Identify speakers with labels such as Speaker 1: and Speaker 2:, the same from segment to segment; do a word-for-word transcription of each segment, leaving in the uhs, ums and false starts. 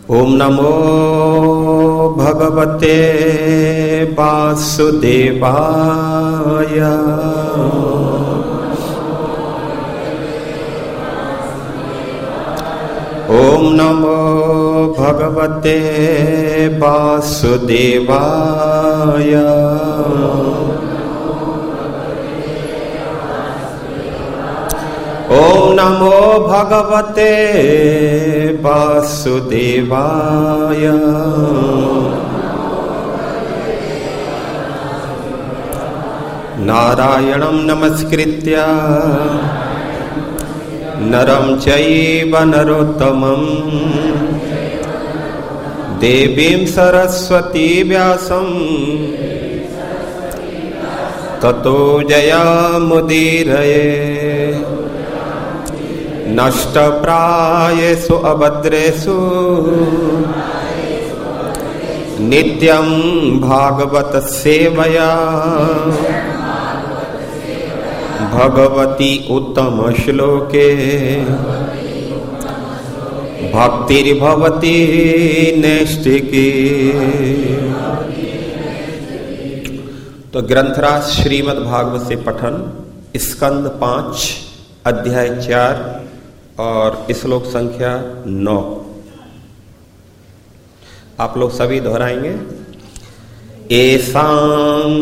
Speaker 1: ओम नमो भगवते वासुदेवाय। ओम नमो भगवते वासुदेवाय। ओम नमो भगवते वासुदेवाय। नारायणं नमस्कृत्य नरं चैव नरोत्तमं देवीं सरस्वती व्यासं ततो जयामुदीरये। नष्टप्रायेषु अभद्रेषु नित्यं भागवत सेवया भगवती उत्तम श्लोके भक्तिर्भवती नैष्ठिकी। तो ग्रंथराज श्रीमद् भागवत से पठन स्कंद पांच अध्याय चार और श्लोक संख्या नौ आप लोग सभी दोहराएंगे। एसां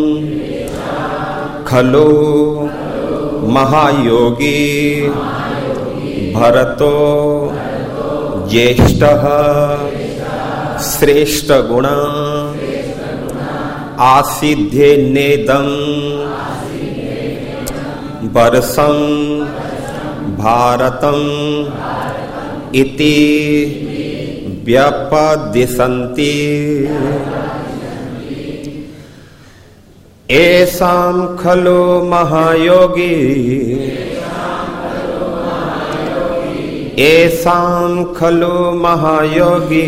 Speaker 1: खलु महायोगी भरतो ज्येष्ठः श्रेष्ठ गुणा आसिध्ये नेदं वर्षं भारतम् इति व्यपदिशन्ति। एसां खलु महायोगी एसां खलु महायोगी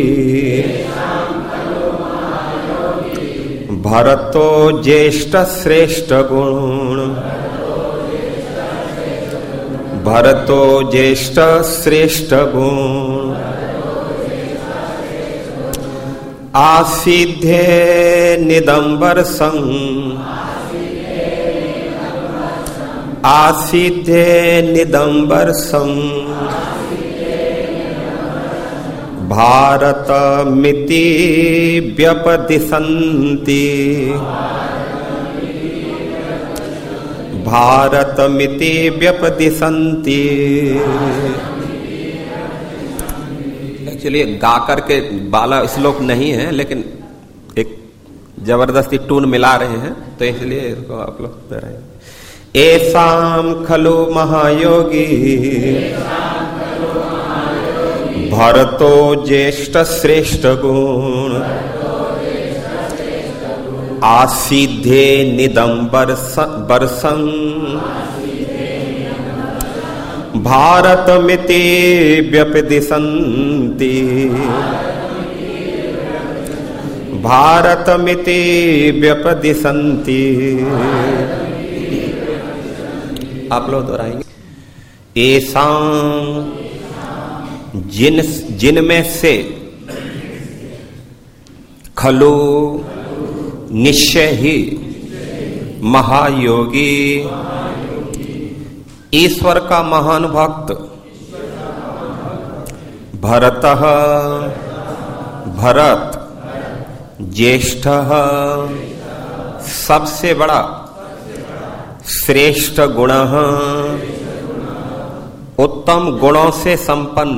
Speaker 1: भरतो ज्येष्ठ श्रेष्ठ गुण भरतो ज्येष्ठ श्रेष्ठ गुण आसिध्ये निदम्बरसं आसिध्ये निदम्बरसं भारतमिति व्यपदिशन्ति भारतमिति व्यपदिशन्ति। एक्चुअली गा करके बाला श्लोक नहीं है, लेकिन एक जबरदस्ती टून मिला रहे हैं, तो इसलिए इसको आप लोग दोहराएंगे। एसां खलु महायोगी भरतो ज्येष्ठ श्रेष्ठ गुण आसिध्ये निदम्बरसं भारतमिति व्यपदिशन्ति भारतमिति व्यपदिशन्ति। आप लोग दोहराएंगे। एसां जिन जिनमें से खलु निश्चय ही महायोगी ईश्वर का महान भक्त भरतः भरत ज्येष्ठ सबसे बड़ा श्रेष्ठ गुण उत्तम गुणों से संपन्न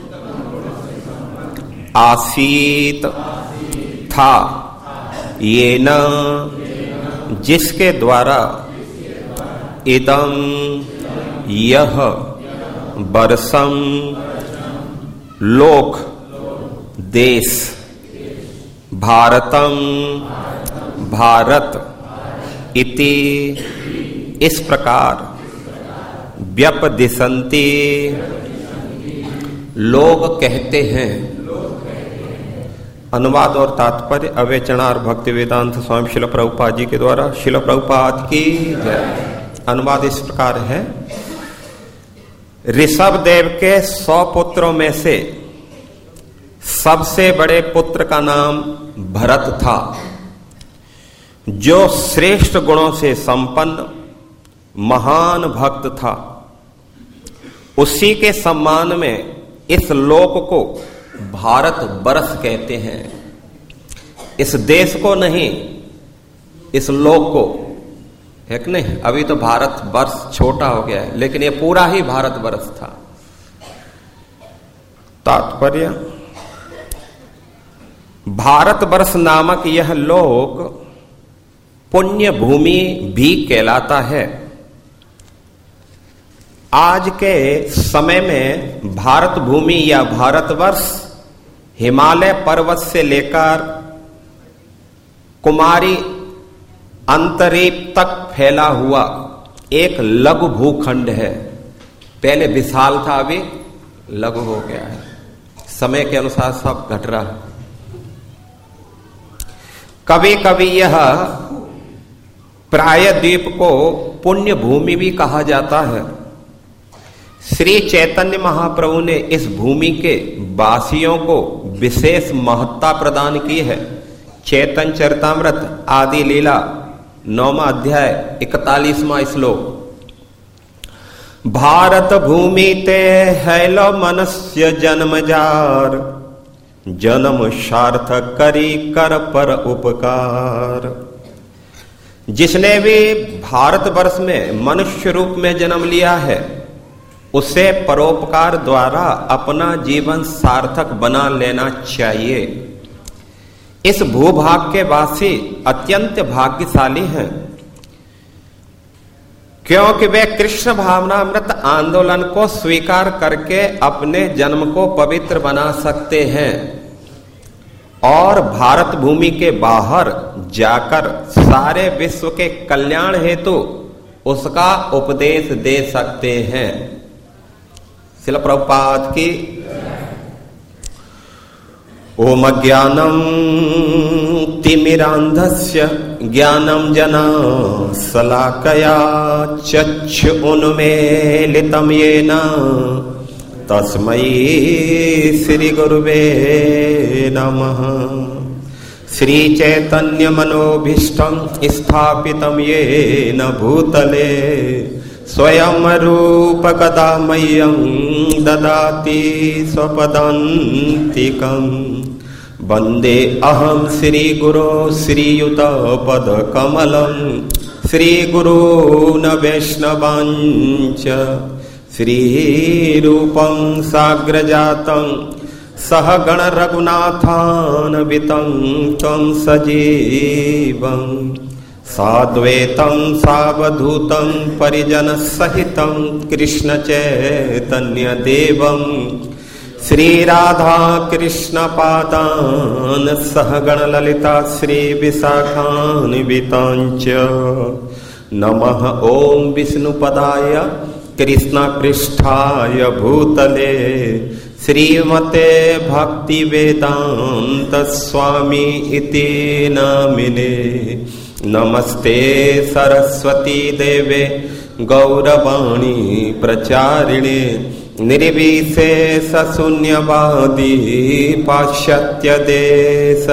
Speaker 1: आसीत था ये न जिसके द्वारा इदं यह वर्षम लोक देश भारतम भारत इति इस प्रकार व्यपदिशन्ति लोग कहते हैं। अनुवाद और तात्पर्य अवेचनार भक्ति वेदांत स्वामी शिल प्रभुपाद जी के द्वारा। शिल प्रभुपाद की जय। अनुवाद इस प्रकार है। ऋषभ देव के सौ पुत्रों में से सबसे बड़े पुत्र का नाम भरत था, जो श्रेष्ठ गुणों से संपन्न महान भक्त था। उसी के सम्मान में इस लोक को भारत वर्ष कहते हैं। इस देश को नहीं, इस लोक को, है कि नहीं? अभी तो भारत वर्ष छोटा हो गया है, लेकिन ये पूरा ही भारत वर्ष था। तात्पर्य, भारतवर्ष नामक यह लोक पुण्य भूमि भी कहलाता है। आज के समय में भारत भूमि या भारतवर्ष हिमालय पर्वत से लेकर कुमारी अंतरीप तक फैला हुआ एक लघु भूखंड है। पहले विशाल था, अभी लघु हो गया है। समय के अनुसार सब घट रहा है। कभी कभी यह प्रायद्वीप को पुण्य भूमि भी कहा जाता है। श्री चैतन्य महाप्रभु ने इस भूमि के वासियों को विशेष महत्ता प्रदान की है। चैतन्य चरितामृत आदि लीला नौवां अध्याय इकतालीसवां श्लोक। भारत भूमि ते हैलो मनस्य जन्म जार, जन्म सार्थक करी कर पर उपकार। जिसने भी भारतवर्ष में मनुष्य रूप में जन्म लिया है, उसे परोपकार द्वारा अपना जीवन सार्थक बना लेना चाहिए। इस भूभाग के वासी अत्यंत भाग्यशाली हैं, क्योंकि वे कृष्ण भावनामृत आंदोलन को स्वीकार करके अपने जन्म को पवित्र बना सकते हैं और भारत भूमि के बाहर जाकर सारे विश्व के कल्याण हेतु उसका उपदेश दे सकते हैं। श्रील प्रभुपाद की। ओम ज्ञानम तिमिरांधस्य ज्ञानम जना शलाकया चक्षु उन्मीलितं येन तस्मै श्री गुरुवे नमः। श्री चैतन्य मनोभीष्टं स्थापितं येन भूतले स्वयं रूप कदा मह्यं ददाति स्वपदान्तिकम्। वन्दे अहं श्री गुरो श्रीयुत पद कमलं श्री गुरून् वैष्णवांच श्री रूपं साग्रजातं सहगण रघुनाथान्वितं तं सजीवं साद्वैतं सावधूतं परिजन सहितं कृष्ण चैतन्य देवं श्री राधा कृष्ण पादान् सहगण ललिता श्री विशाखान्वितांच। नमः ओम विष्णुपदाय कृष्ण पृष्ठाय भूतले श्रीमते भक्ति वेदांत स्वामी इति नामिने। नमस्ते सरस्वती देवे गौरवाणी प्रचारिणे निर्विशेष शून्यवादी पाश्चात्य देशतारिणे।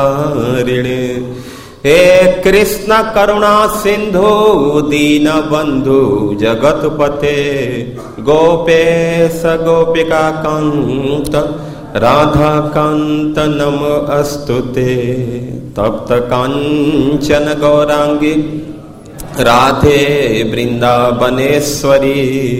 Speaker 1: हे कृष्ण करुणा सिंधु दीन बंधु जगतपते गोपेश गोपिका कांत राधा कांत नमोस्तुते। तप्त कांचन गौरांगी राधे वृंदावनेश्वरी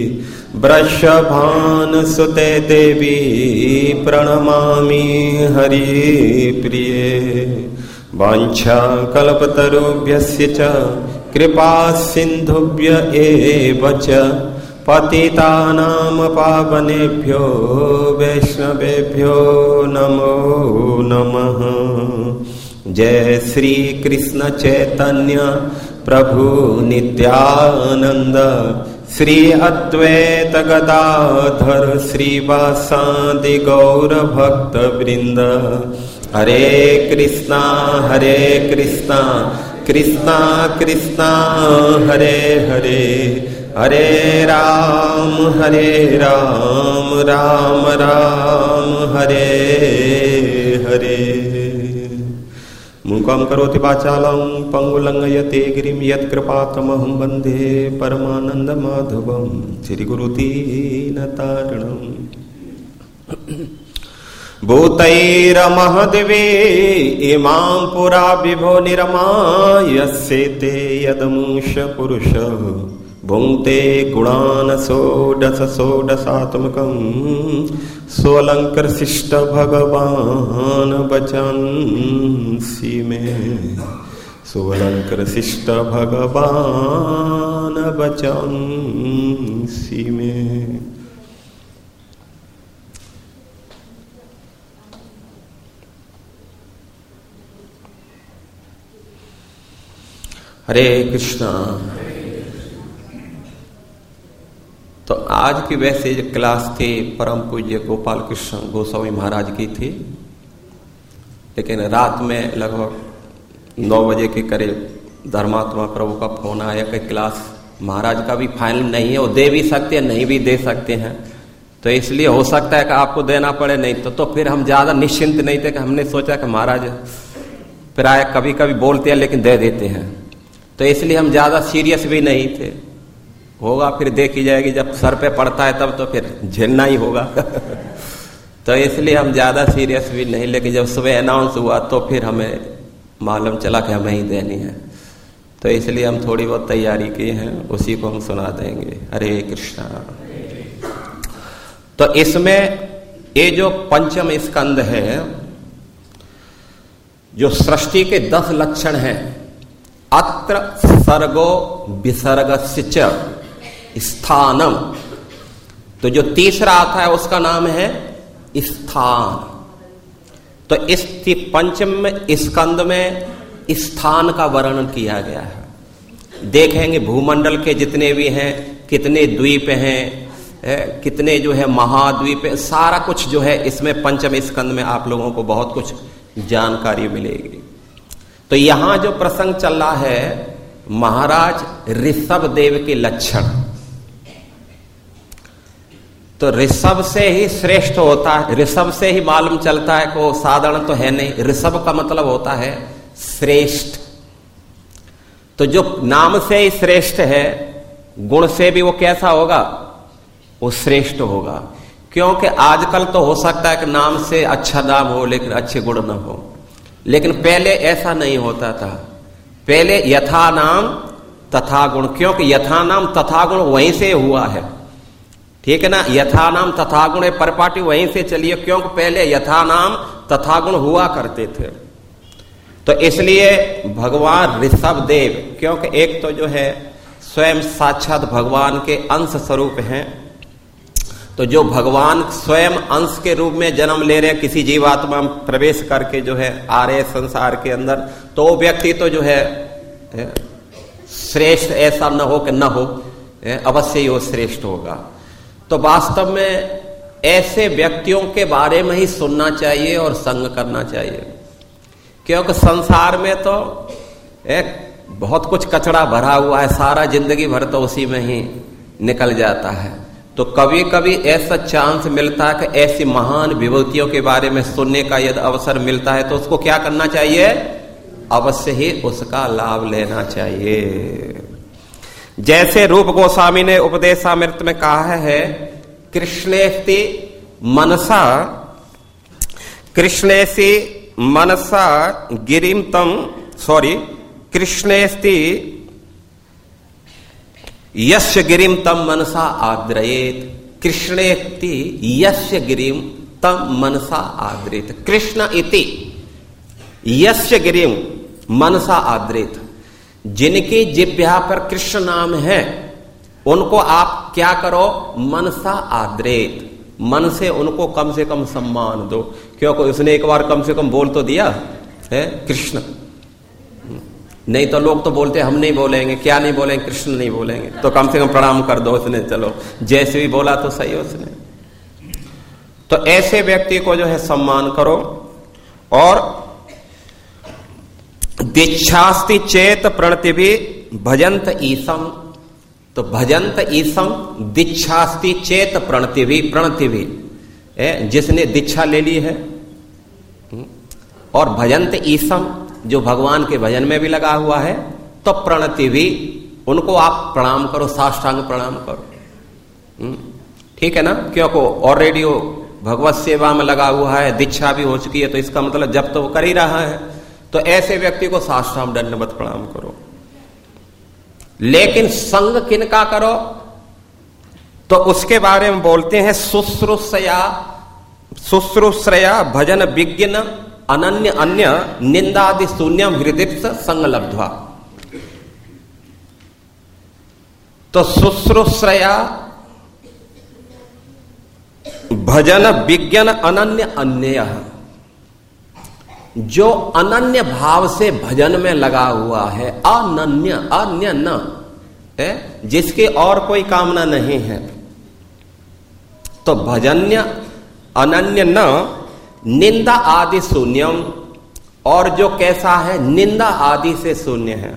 Speaker 1: वृषभानुसुते देवी प्रणमामि हरिप्रिये। वाञ्छा कल्पतरुभ्यस्य च कृपा सिन्धुभ्य एव च पतितानां पावनेभ्यो वैष्णवेभ्यो नमो नमः। जय श्री कृष्ण चैतन्य प्रभु नित्यानंद श्री अद्वैत गदाधर श्रीवासादि गौर भक्त वृंद। हरे कृष्णा हरे कृष्णा कृष्णा कृष्णा हरे हरे हरे राम हरे राम राम राम हरे हरे। मूकं करोति वाचालं पंगुलंघयते गिरिं यत्कृपातमहं वन्दे परमानन्दमाधवं श्रीगुरुदीनतारिणम्। भूतैरमहदिवे इमां पुरा विभो निरमायस्येते यदमुष पुरुष भुङ्क्ते गुणान् षोडश षोडशात्मकं स्वलङ्कृशिष्ट भगवान् वचन्सि मे। स्वलङ्कृशिष्ट भगवान् वचन्सि मे। हरे कृष्णा। तो आज की वैसे जो क्लास थी परम पूज्य गोपाल कृष्ण गोस्वामी महाराज की थी, लेकिन रात में लगभग नौ बजे के करीब धर्मात्मा प्रभु का फोन आया कि क्लास महाराज का भी फाइनल नहीं है, वो दे भी सकते हैं नहीं भी दे सकते हैं, तो इसलिए हो सकता है कि आपको देना पड़े। नहीं तो तो फिर हम ज्यादा निश्चिंत नहीं थे कि हमने सोचा कि महाराज प्राय कभी कभी बोलते हैं लेकिन दे देते हैं, तो इसलिए हम ज्यादा सीरियस भी नहीं थे। होगा फिर देखी जाएगी, जब सर पे पड़ता है तब तो फिर झेलना ही होगा। तो इसलिए हम ज्यादा सीरियस भी नहीं, लेकिन जब सुबह अनाउंस हुआ तो फिर हमें मालूम चला कि हमें ही देनी है, तो इसलिए हम थोड़ी बहुत तैयारी की है, उसी को हम सुना देंगे। हरे कृष्णा। तो इसमें ये जो पंचम स्कंद है, जो सृष्टि के दस लक्षण हैं, अत्र सर्गो विसर्गस्य च स्थानम, तो जो तीसरा आता है उसका नाम है स्थान। तो इस पंचम स्कंद में स्थान का वर्णन किया गया है। देखेंगे भूमंडल के जितने भी हैं, कितने द्वीप हैं, कितने जो है महाद्वीप है, सारा कुछ जो है इसमें पंचम स्कंद में आप लोगों को बहुत कुछ जानकारी मिलेगी। तो यहां जो प्रसंग चल रहा है महाराज ऋषभ देव के लक्षण, तो ऋषभ से ही श्रेष्ठ होता है, ऋषभ से ही मालूम चलता है कि वो साधारण तो है नहीं। ऋषभ का मतलब होता है श्रेष्ठ, तो जो नाम से ही श्रेष्ठ है गुण से भी वो कैसा होगा, वो श्रेष्ठ होगा। क्योंकि आजकल तो हो सकता है कि नाम से अच्छा नाम हो लेकिन अच्छे गुण न हो, लेकिन पहले ऐसा नहीं होता था। पहले यथा नाम तथा गुण, क्योंकि यथा नाम तथा गुण वहीं से हुआ है, ठीक है ना। यथा नाम तथा गुण परपाटी वहीं से चलिए, क्योंकि पहले यथा नाम तथा गुण हुआ करते थे। तो इसलिए भगवान ऋषभ देव, क्योंकि एक तो जो है स्वयं साक्षात भगवान के अंश स्वरूप हैं, तो जो भगवान स्वयं अंश के रूप में जन्म ले रहे किसी जीवात्मा में प्रवेश करके जो है आ रहे संसार के अंदर, तो वो व्यक्ति तो जो है श्रेष्ठ ऐसा न हो कि न हो, अवश्य ही वो श्रेष्ठ होगा। तो वास्तव में ऐसे व्यक्तियों के बारे में ही सुनना चाहिए और संग करना चाहिए, क्योंकि संसार में तो एक बहुत कुछ कचरा भरा हुआ है, सारा जिंदगी भर तो उसी में ही निकल जाता है। तो कभी कभी ऐसा चांस मिलता है कि ऐसी महान विभूतियों के बारे में सुनने का यदि अवसर मिलता है तो उसको क्या करना चाहिए, अवश्य ही उसका लाभ लेना चाहिए। जैसे रूप गोस्वामी ने उपदेशामृत में कहा है, कृष्णेस्ति मनसा कृष्णेसि मनसा गिरिम तम सॉरी कृष्णेस्ति यस्य गिरिम तम मनसा आद्रयेत। कृष्णेति यस्य गिरिम तम मनसा आद्रेत। कृष्ण इति यस्य गिरिम मनसा आद्रेत, जिनकी जिह्वा पर कृष्ण नाम है उनको आप क्या करो, मनसा आद्रेत, मन से उनको कम से कम सम्मान दो, क्योंकि उसने एक बार कम से कम बोल तो दिया है कृष्ण। नहीं तो लोग तो बोलते हम नहीं बोलेंगे, क्या नहीं बोलेंगे, कृष्ण नहीं बोलेंगे, तो कम से कम प्रणाम कर दो उसने, चलो जैसे भी बोला तो सही उसने। तो ऐसे व्यक्ति को जो है सम्मान करो। और दीक्षास्ति चेत प्रणतिभि भजंत ईसम, तो भजंत ईसम दीक्षास्ति चेत प्रणतिभि, प्रणतिभि जिसने दीक्षा ले ली है, और भजन्त ईसम, जो भगवान के भजन में भी लगा हुआ है, तो प्रणति भी, उनको आप प्रणाम करो, साष्टांग प्रणाम करो। ठीक है ना, क्योंकि ऑलरेडी वो भगवत सेवा में लगा हुआ है, दीक्षा भी हो चुकी है, तो इसका मतलब जब तो वो कर ही रहा है, तो ऐसे व्यक्ति को साष्टांग दंडवत प्रणाम करो। लेकिन संग किनका करो, तो उसके बारे में बोलते हैं शुश्रूषया शुश्रूषया भजन विज्ञन अनन्य अन्य निंदादि शून्यम हृदय संग लब्ध्वा। तो शुश्रूषया भजन विज्ञान अनन्य अन्य, जो अनन्य भाव से भजन में लगा हुआ है, अनन्य अन्य न है, जिसके और कोई कामना नहीं है, तो भजन्य अनन्य न निंदा आदि शून्यम, और जो कैसा है, निंदा आदि से शून्य है।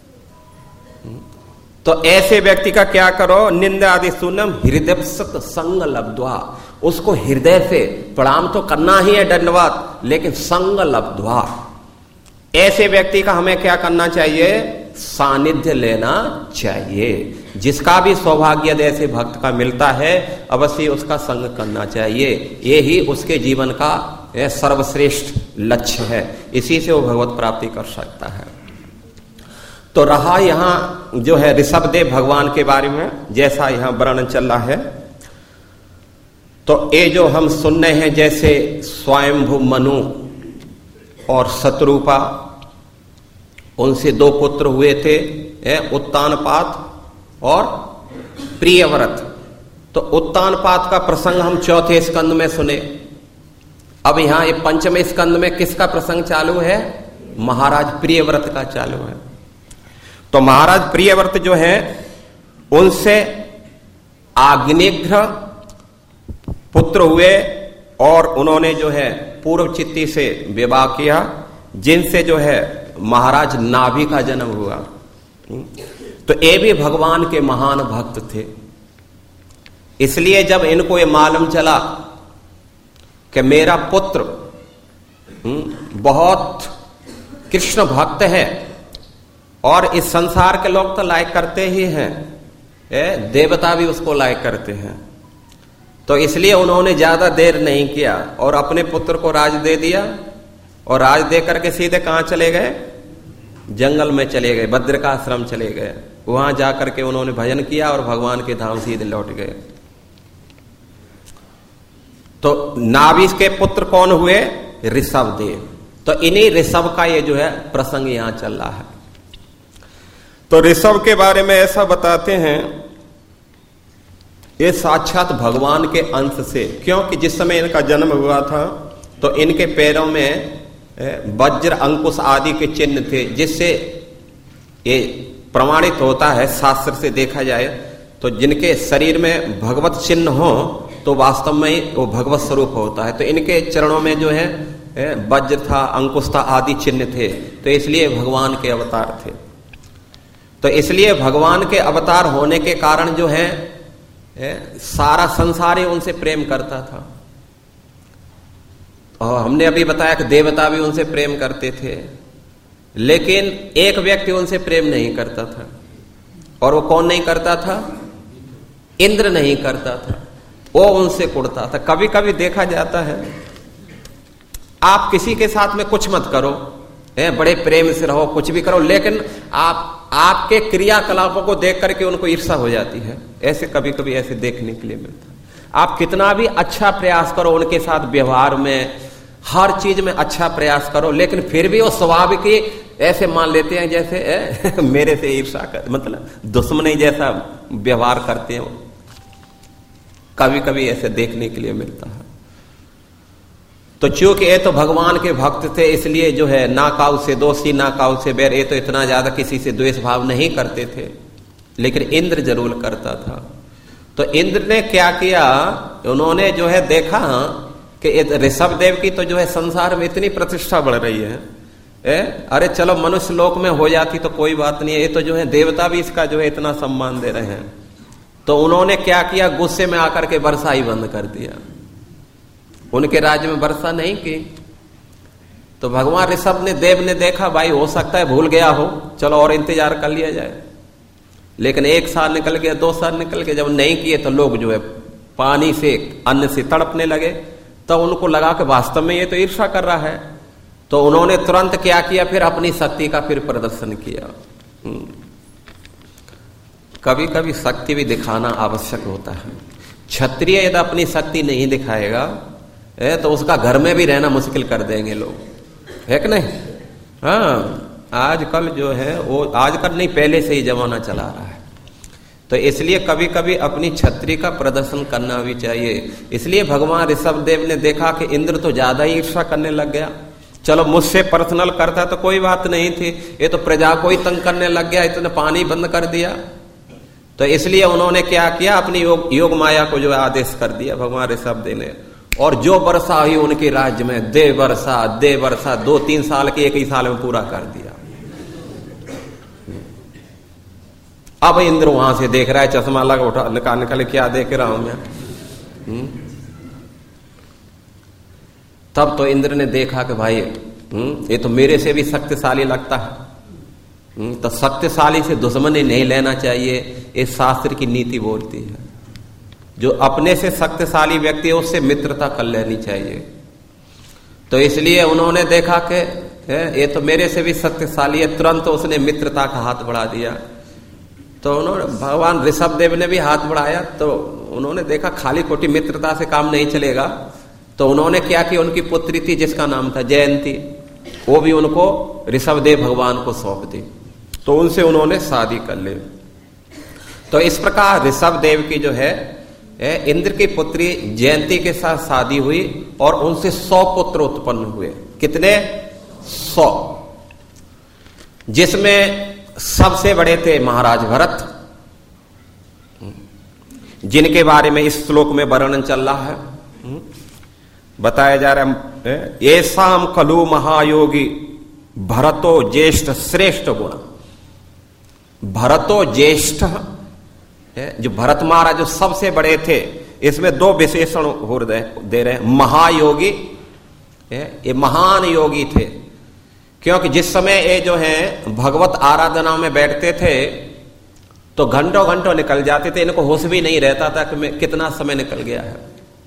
Speaker 1: तो ऐसे व्यक्ति का क्या करो, निंदा आदि शून्यम हृदय संग लब्ध्वा, उसको हृदय से प्रणाम तो करना ही है दंडवत, लेकिन संग लब्ध्वा, ऐसे व्यक्ति का हमें क्या करना चाहिए, सानिध्य लेना चाहिए। जिसका भी सौभाग्य ऐसे भक्त का मिलता है, अवश्य उसका संग करना चाहिए। ये ही उसके जीवन का सर्वश्रेष्ठ लक्ष्य है, इसी से वो भगवत प्राप्ति कर सकता है। तो रहा यहां जो है ऋषभदेव भगवान के बारे में, जैसा यहां वर्णन चल रहा है, तो ये जो हम सुन रहे हैं, जैसे स्वयंभू मनु और शत्रुपा, उनसे दो पुत्र हुए थे, उत्तानपात और प्रियव्रत। तो उत्तानपात का प्रसंग हम चौथे स्कंद में सुने। अब यहां ये पंचमे स्कंद में किसका प्रसंग चालू है, महाराज प्रियव्रत का चालू है। तो महाराज प्रियव्रत जो है, उनसे आग्नेघ्र पुत्र हुए, और उन्होंने जो है पूर्व चित्ती से विवाह किया, जिनसे जो है महाराज नाभि का जन्म हुआ। तो ये भी भगवान के महान भक्त थे। इसलिए जब इनको ये मालूम चला कि मेरा पुत्र बहुत कृष्ण भक्त है, और इस संसार के लोग तो लाइक करते ही हैं, देवता भी उसको लाइक करते हैं, तो इसलिए उन्होंने ज्यादा देर नहीं किया और अपने पुत्र को राज दे दिया, और राज दे करके सीधे कहां चले गए, जंगल में चले गए, बद्रिकाश्रम चले गए। वहां जाकर के उन्होंने भजन किया और भगवान के धाम सीधे लौट गए। तो नाभिस के पुत्र कौन हुए, ऋषभदेव। तो इन्हीं ऋषभ का ये जो है प्रसंग यहां चल रहा है। तो ऋषभ के बारे में ऐसा बताते हैं, ये साक्षात भगवान के अंश से, क्योंकि जिस समय इनका जन्म हुआ था तो इनके पैरों में वज्र अंकुश आदि के चिन्ह थे, जिससे ये प्रमाणित होता है, शास्त्र से देखा जाए तो जिनके शरीर में भगवत चिन्ह हो तो वास्तव में वो भगवत स्वरूप होता है। तो इनके चरणों में जो है वज्र था, अंकुश था, आदि चिन्ह थे, तो इसलिए भगवान के अवतार थे। तो इसलिए भगवान के अवतार होने के कारण जो है सारा संसार ही उनसे प्रेम करता था। और हमने अभी बताया कि देवता भी उनसे प्रेम करते थे, लेकिन एक व्यक्ति उनसे प्रेम नहीं करता था, और वो कौन नहीं करता था, इंद्र नहीं करता था, वो उनसे कुड़ता था। कभी कभी देखा जाता है, आप किसी के साथ में कुछ मत करो, है बड़े प्रेम से रहो, कुछ भी करो, लेकिन आप आपके क्रियाकलापों को देख करके उनको ईर्ष्या हो जाती है। ऐसे कभी कभी ऐसे देखने के लिए मिलता है। आप कितना भी अच्छा प्रयास करो उनके साथ व्यवहार में, हर चीज में अच्छा प्रयास करो, लेकिन फिर भी वो स्वभाव की ऐसे मान लेते हैं जैसे ए, मेरे से ईर्ष्या कर, मतलब दुश्मनी जैसा व्यवहार करते हैं। कभी कभी ऐसे देखने के लिए मिलता है। तो चूंकि ये तो भगवान के भक्त थे, इसलिए जो है ना काऊ से दोषी ना काऊ से बैर, ये तो इतना ज्यादा किसी से द्वेष भाव नहीं करते थे, लेकिन इंद्र जरूर करता था। तो इंद्र ने क्या किया, उन्होंने जो है देखा कि ऋषभदेव की तो जो है संसार में इतनी प्रतिष्ठा बढ़ रही है, ए? अरे चलो मनुष्य लोक में हो जाती तो कोई बात नहीं है, ये तो जो है देवता भी इसका जो है इतना सम्मान दे रहे हैं। तो उन्होंने क्या किया, गुस्से में आकर के वर्षा ही बंद कर दिया, उनके राज्य में वर्षा नहीं की। तो भगवान ऋषभ ने देव ने देखा भाई हो सकता है भूल गया हो, चलो और इंतजार कर लिया जाए। लेकिन एक साल निकल गया, दो साल निकल गए, जब नहीं किए तो लोग जो है पानी से अन्न से तड़पने लगे। तो उनको लगा कि वास्तव में ये तो ईर्ष्या कर रहा है। तो उन्होंने तुरंत क्या किया, फिर अपनी शक्ति का फिर प्रदर्शन किया। कभी कभी शक्ति भी दिखाना आवश्यक होता है। क्षत्रिय यदि अपनी शक्ति नहीं दिखाएगा तो उसका घर में भी रहना मुश्किल कर देंगे लोग, है कि नहीं? हाँ, आजकल जो है वो आजकल नहीं, पहले से ही जमाना चला रहा है। तो इसलिए कभी कभी अपनी छत्री का प्रदर्शन करना भी चाहिए। इसलिए भगवान ऋषभ देव ने देखा कि इंद्र तो ज्यादा ही ईर्ष्या करने लग गया। चलो मुझसे पर्सनल करता तो कोई बात नहीं थी, ये तो प्रजा को ही तंग करने लग गया, इतने पानी बंद कर दिया। तो इसलिए उन्होंने क्या किया, अपनी योग, योग माया को जो आदेश कर दिया भगवान ऋषभ देव ने। और जो वर्षा हुई उनके राज्य में, दे वर्षा दे वर्षा, दो तीन साल के एक ही साल में पूरा कर दिया। अब इंद्र वहां से देख रहा है, चश्मा लगा उठा निकाल निकाल क्या देख रहा हूं मैं। हुँ? तब तो इंद्र ने देखा कि भाई हुँ? ये तो मेरे से भी शक्तिशाली लगता है। हुँ? तो शक्तिशाली से दुश्मनी नहीं लेना चाहिए, ये शास्त्र की नीति बोलती है। जो अपने से शक्तिशाली व्यक्ति है उससे मित्रता कर लेनी चाहिए। तो इसलिए उन्होंने देखा कि ये तो मेरे से भी शक्तिशाली है, तुरंत उसने मित्रता का हाथ बढ़ा दिया। तो उन्होंने भगवान ऋषभ देव ने भी हाथ बढ़ाया। तो उन्होंने देखा खाली कोटी मित्रता से काम नहीं चलेगा। तो उन्होंने क्या किया, उनकी पुत्री थी जिसका नाम था जयंती, वो भी उनको ऋषभ देव भगवान को सौंप दी। तो उनसे उन्होंने शादी कर ली। तो इस प्रकार ऋषभ देव की जो है इंद्र की पुत्री जयंती के साथ शादी हुई और उनसे सौ पुत्र उत्पन्न हुए। कितने? सौ। जिसमें सबसे बड़े थे महाराज भरत, जिनके बारे में इस श्लोक में वर्णन चल रहा है। बताया जा रहा है, येषाम खलु महायोगी भरतो ज्येष्ठ श्रेष्ठ गुण। भरतो ज्येष्ठ, जो भरत महाराज जो सबसे बड़े थे, इसमें दो विशेषण हो दे रहे हैं। महायोगी, ये महान योगी थे, क्योंकि जिस समय ये जो है भगवत आराधना में बैठते थे तो घंटों घंटों निकल जाते थे, इनको होश भी नहीं रहता था कि मैं कितना समय निकल गया है।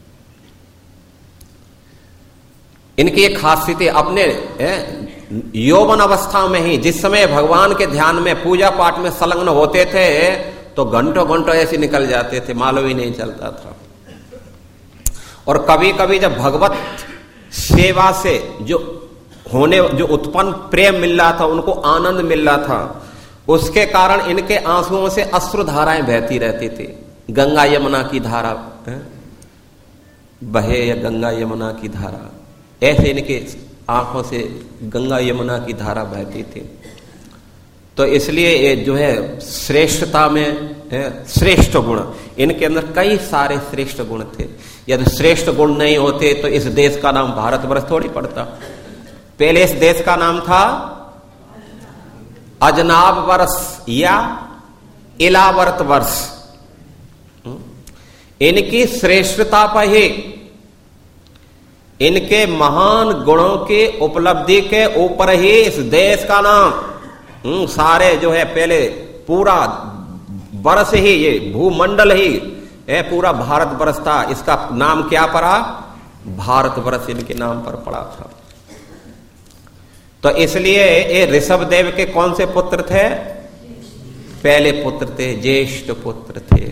Speaker 1: इनकी एक खासियत है, अपने यौवन अवस्था में ही जिस समय भगवान के ध्यान में पूजा पाठ में संलग्न होते थे तो घंटों घंटों ऐसे निकल जाते थे, मालूम ही नहीं चलता था। और कभी कभी जब भगवत सेवा से जो होने जो उत्पन्न प्रेम मिल रहा था, उनको आनंद मिल रहा था, उसके कारण इनके आंसुओं से अश्रुधाराएं बहती रहती थी। गंगा यमुना की धारा है? बहे या गंगा यमुना की धारा, ऐसे इनके आंखों से गंगा यमुना की धारा बहती थी। तो इसलिए ये जो है श्रेष्ठता में श्रेष्ठ गुण, इनके अंदर कई सारे श्रेष्ठ गुण थे। यदि श्रेष्ठ गुण नहीं होते तो इस देश का नाम भारतवर्ष थोड़ी पड़ता। पहले इस देश का नाम था अजनाब वर्ष या इलावर्त वर्ष। इनकी श्रेष्ठता पर ही, इनके महान गुणों की उपलब्धि के ऊपर ही इस देश का नाम सारे जो है पहले पूरा वर्ष ही, ये भूमंडल ही है पूरा भारत वर्ष था। इसका नाम क्या पड़ा? भारतवर्ष इनके नाम पर पड़ा था। तो इसलिए ये ऋषभ देव के कौन से पुत्र थे? पहले पुत्र थे, ज्येष्ठ पुत्र थे।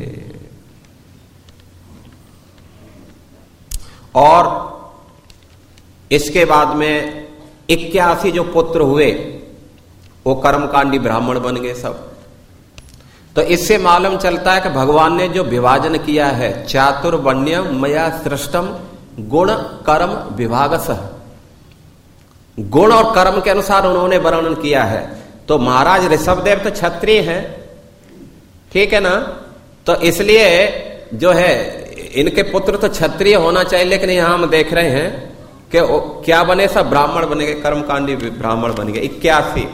Speaker 1: और इसके बाद में इक्यासी जो पुत्र हुए वो कर्मकांडी ब्राह्मण बन गए सब। तो इससे मालूम चलता है कि भगवान ने जो विभाजन किया है, चातुर्वर्ण्यम मया सृष्टम गुण कर्म विभागसः, गुण और कर्म के अनुसार उन्होंने वर्णन किया है। तो महाराज ऋषभ देव तो क्षत्रिय है, ठीक है ना? तो इसलिए जो है इनके पुत्र तो क्षत्रिय होना चाहिए, लेकिन यहां हम देख रहे हैं कि क्या बने? सब ब्राह्मण बने गए, कर्मकांडी ब्राह्मण बन गए इक्यासी।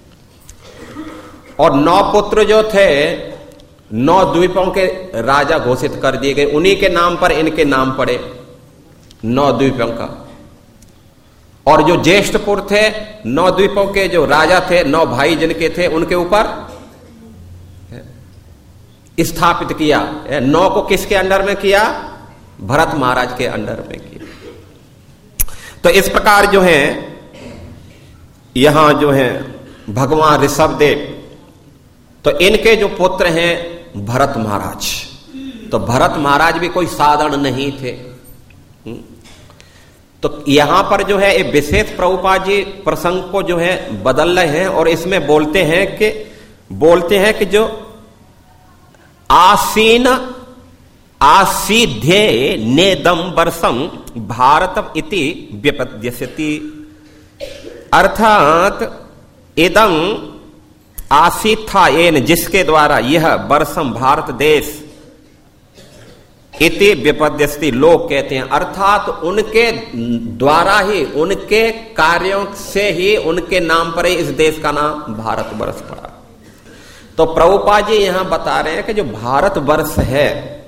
Speaker 1: और नौ पुत्र जो थे नौ द्वीपों के राजा घोषित कर दिए गए, उन्हीं के नाम पर इनके नाम पड़े, नौ द्वीपों का। और जो ज्येष्ठपुर थे, नौ द्वीपों के जो राजा थे, नौ भाई जिनके थे, उनके ऊपर स्थापित किया। नौ को किसके अंडर में किया? भरत महाराज के अंडर में किया। तो इस प्रकार जो है यहां जो है भगवान ऋषभदेव, तो इनके जो पुत्र हैं भरत महाराज, तो भरत महाराज भी कोई साधारण नहीं थे। तो यहां पर जो है एक विशेष प्रभुपाद जी प्रसंग को जो है बदल रहे हैं और इसमें बोलते हैं कि बोलते हैं कि जो आसीन आसीध्ये नेदम वर्षम भारतम इति व्यपद्यस्यति, अर्थात इदं आसीत था एन, जिसके द्वारा यह वर्षम भारत देश इति व्यपद्यस्ति लोग कहते हैं, अर्थात उनके द्वारा ही, उनके कार्यों से ही उनके नाम पर ही इस देश का नाम भारतवर्ष पड़ा। तो प्रभुपाद जी यहां बता रहे हैं कि जो भारतवर्ष है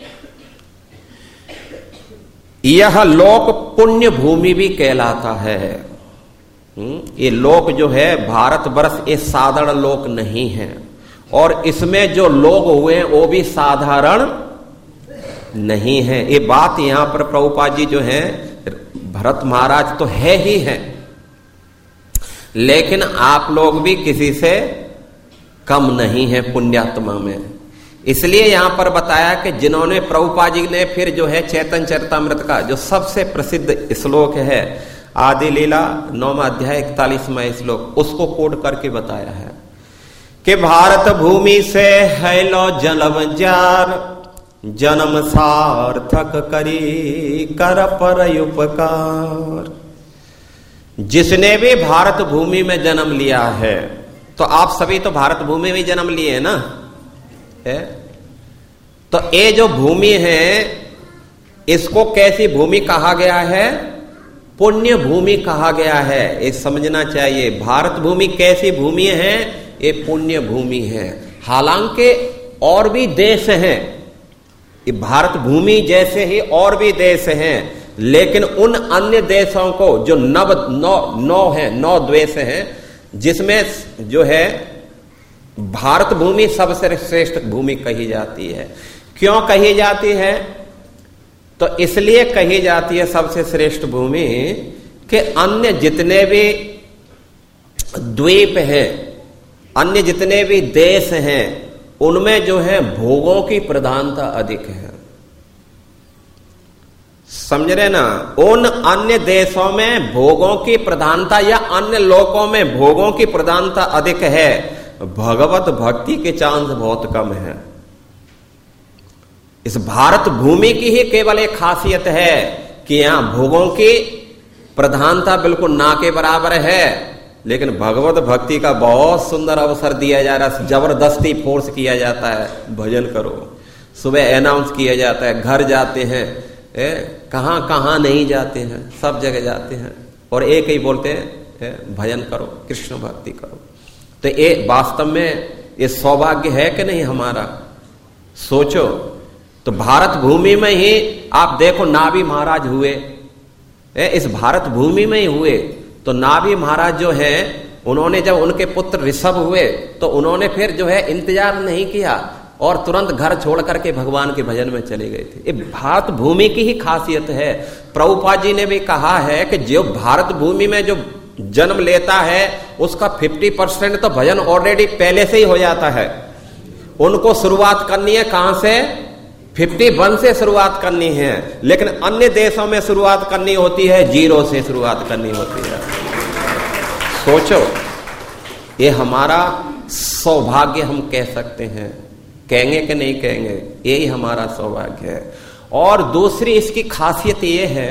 Speaker 1: यह लोक पुण्य भूमि भी कहलाता है। ये लोक जो है भारतवर्ष ये साधारण लोक नहीं है, और इसमें जो लोग हुए वो भी साधारण नहीं है। ये बात यहां पर प्रभुपाद जी जो है, भरत महाराज तो है ही है, लेकिन आप लोग भी किसी से कम नहीं है पुण्यात्मा में। इसलिए यहां पर बताया कि जिन्होंने प्रभुपाद जी ने फिर जो है चैतन्य चरितामृत का जो सबसे प्रसिद्ध श्लोक है आदि लीला नौवां अध्याय इकतालीसवां श्लोक, उसको कोड करके बताया है कि भारत भूमि से है लो जन्म जार, जन्म सार्थक करी कर पर उपकार। जिसने भी भारत भूमि में जन्म लिया है, तो आप सभी तो भारत भूमि में जन्म लिए हैं ना, है? तो ये जो भूमि है इसको कैसी भूमि कहा गया है? पुण्य भूमि कहा गया है। ये समझना चाहिए, भारत भूमि कैसी भूमि है? ये पुण्य भूमि है। हालांकि और भी देश हैं, ये भारत भूमि जैसे ही और भी देश हैं, लेकिन उन अन्य देशों को जो नव नौ नौ है नौ द्वेष हैं, जिसमें जो है भारत भूमि सबसे श्रेष्ठ भूमि कही जाती है। क्यों कही जाती है? तो इसलिए कही जाती है सबसे श्रेष्ठ भूमि कि अन्य जितने भी द्वीप हैं, अन्य जितने भी देश हैं, उनमें जो है भोगों की प्रधानता अधिक है। समझ रहे ना? उन अन्य देशों में भोगों की प्रधानता या अन्य लोकों में भोगों की प्रधानता अधिक है, भगवत भक्ति के चांस बहुत कम है। इस भारत भूमि की ही केवल एक खासियत है कि यहां भोगों की प्रधानता बिल्कुल ना के बराबर है, लेकिन भगवत भक्ति का बहुत सुंदर अवसर दिया जा रहा है। जबरदस्ती फोर्स किया जाता है, भजन करो, सुबह अनाउंस किया जाता है, घर जाते हैं, कहां कहां नहीं जाते हैं, सब जगह जाते हैं और एक ही बोलते हैं भजन करो, कृष्ण भक्ति करो। तो ये वास्तव में ये सौभाग्य है कि नहीं हमारा? सोचो। तो भारत भूमि में ही आप देखो नाभि महाराज हुए, इस भारत भूमि में ही हुए। तो नाभि महाराज जो है, उन्होंने जब उनके पुत्र ऋषभ हुए तो उन्होंने फिर जो है इंतजार नहीं किया और तुरंत घर छोड़ करके भगवान के भजन में चले गए थे। ये भारत भूमि की ही खासियत है। प्रभुपाद जी ने भी कहा है कि जो भारत भूमि में जो जन्म लेता है उसका पचास परसेंट तो भजन ऑलरेडी पहले से ही हो जाता है। उनको शुरुआत करनी है कहां से? इक्यावन से शुरुआत करनी है, लेकिन अन्य देशों में शुरुआत करनी होती है जीरो से शुरुआत करनी होती है। सोचो, ये हमारा सौभाग्य हम कह सकते हैं, कहेंगे कि नहीं कहेंगे? यही हमारा सौभाग्य है। और दूसरी इसकी खासियत ये है,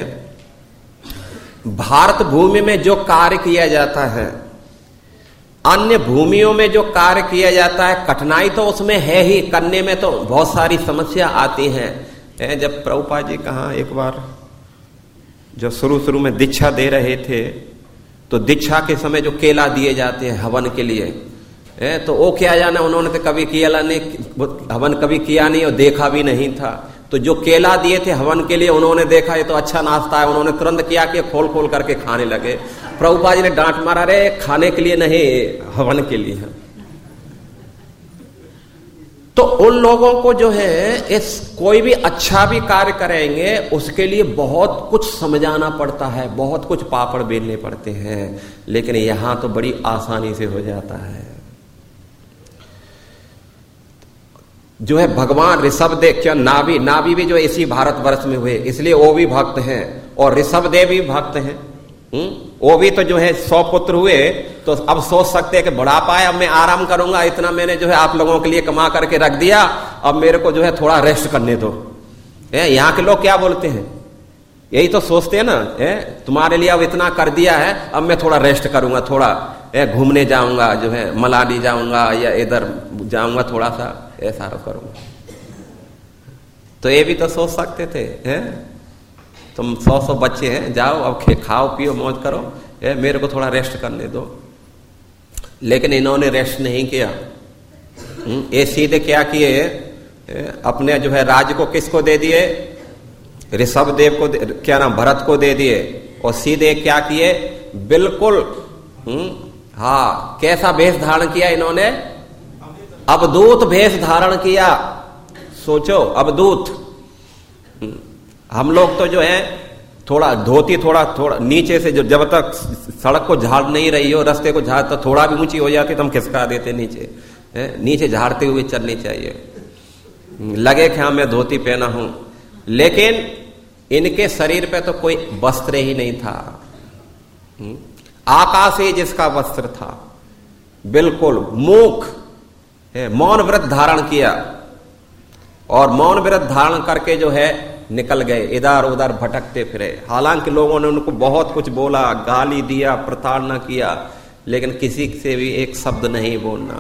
Speaker 1: भारत भूमि में जो कार्य किया जाता है, अन्य भूमियों में जो कार्य किया जाता है, कठिनाई तो उसमें है ही, करने में तो बहुत सारी समस्या आती हैं। जब प्रभुपाद जी कहा एक बार जब शुरू शुरू में दीक्षा दे रहे थे, तो दीक्षा के समय जो केला दिए जाते हैं हवन के लिए, ए, तो वो क्या जाना, उन्होंने तो कभी केला नहीं, हवन कभी किया नहीं और देखा भी नहीं था। तो जो केला दिए थे हवन के लिए, उन्होंने देखा ये तो अच्छा नाश्ता है, उन्होंने तुरंत किया कि खोल खोल करके खाने लगे। प्रभुपाद जी ने डांट मारा, रे खाने के लिए नहीं, हवन के लिए है। तो उन लोगों को जो है इस कोई भी अच्छा भी कार्य करेंगे उसके लिए बहुत कुछ समझाना पड़ता है, बहुत कुछ पापड़ बेलने पड़ते हैं, लेकिन यहां तो बड़ी आसानी से हो जाता है। जो है भगवान ऋषभदेव, क्या नाभि नाभि भी जो इसी भारतवर्ष में हुए, इसलिए वो भी भक्त हैं, और ऋषभदेव भी भक्त हैं। हुँ? वो भी तो जो है सौ पुत्र हुए, तो अब सोच सकते हैं कि बुढ़ापा है, अब मैं आराम करूंगा, इतना मैंने जो है आप लोगों के लिए कमा करके रख दिया, अब मेरे को जो है थोड़ा रेस्ट करने दो। यहाँ के लोग क्या बोलते हैं, यही तो सोचते हैं ना, है? तुम्हारे लिए अब इतना कर दिया है, अब मैं थोड़ा रेस्ट करूंगा, थोड़ा घूमने जाऊंगा, जो है मनाली जाऊंगा या इधर जाऊंगा, थोड़ा सा ऐसा करूंगा। तो ये भी तो सोच सकते थे, हैं? तुम सौ सौ बच्चे हैं, जाओ अब खाओ पियो मौज करो, ए, मेरे को थोड़ा रेस्ट करने दो। लेकिन इन्होंने रेस्ट नहीं किया। ये सीधे क्या किए, अपने जो है राज्य को किसको दे दिए, ऋषभदेव को, क्या नाम, भरत को दे दिए, और सीधे क्या किए, बिल्कुल हाँ कैसा वेश धारण किया इन्होंने, अवधूत वेश धारण किया। सोचो अवधूत, हम लोग तो जो है थोड़ा धोती थोड़ा थोड़ा नीचे से, जो जब तक सड़क को झाड़ नहीं रही हो, रास्ते को झाड़, तो थोड़ा भी ऊंची हो जाती तो हम खिसका देते नीचे, नीचे झाड़ते हुए चलनी चाहिए, लगे कि हाँ मैं धोती पहना हूं। लेकिन इनके शरीर पे तो कोई वस्त्र ही नहीं था, आकाश ही जिसका वस्त्र था, बिल्कुल मूक, मौन व्रत धारण किया, और मौन व्रत धारण करके जो है निकल गए, इधर उधर भटकते फिरे। हालांकि लोगों ने उनको बहुत कुछ बोला, गाली दिया, प्रताड़ना किया, लेकिन किसी से भी एक शब्द नहीं बोलना।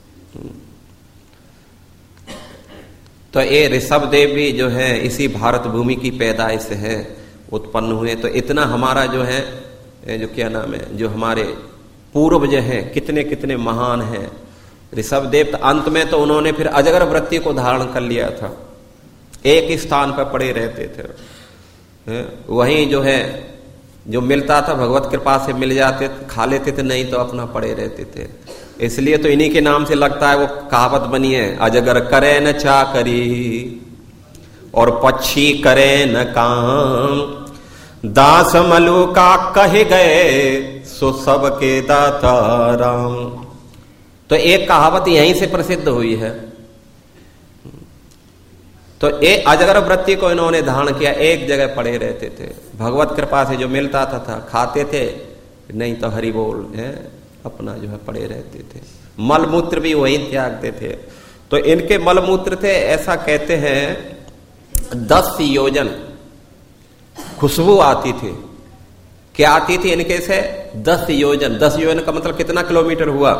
Speaker 1: तो ये ऋषभदेव भी जो है इसी भारत भूमि की पैदाइश से है, उत्पन्न हुए। तो इतना हमारा जो है जो क्या नाम है, जो हमारे पूर्वज हैं कितने कितने महान हैं। ऋषभदेव अंत में तो उन्होंने फिर अजगर वृत्ति को धारण कर लिया था, एक ही स्थान पर पड़े रहते थे, वहीं जो है जो मिलता था भगवत कृपा से मिल जाते, खा लेते थे, नहीं तो अपना पड़े रहते थे। इसलिए तो इन्हीं के नाम से लगता है वो कहावत बनी है, अजगर करे न चाकरी और पक्षी करे न काम, दास मलु का कहे गए सो सबके दाता राम। तो एक कहावत यहीं से प्रसिद्ध हुई है। तो एक अजगर वृत्ति को इन्होंने धारण किया, एक जगह पड़े रहते थे, भगवत कृपा से जो मिलता था, था खाते थे, नहीं तो हरि बोल है अपना जो है पड़े रहते थे। मलमूत्र भी वहीं त्यागते थे। तो इनके मलमूत्र थे, ऐसा कहते हैं दस योजन खुशबू आती थी। क्या आती थी इनके से? दस योजन। दस योजन का मतलब कितना किलोमीटर हुआ?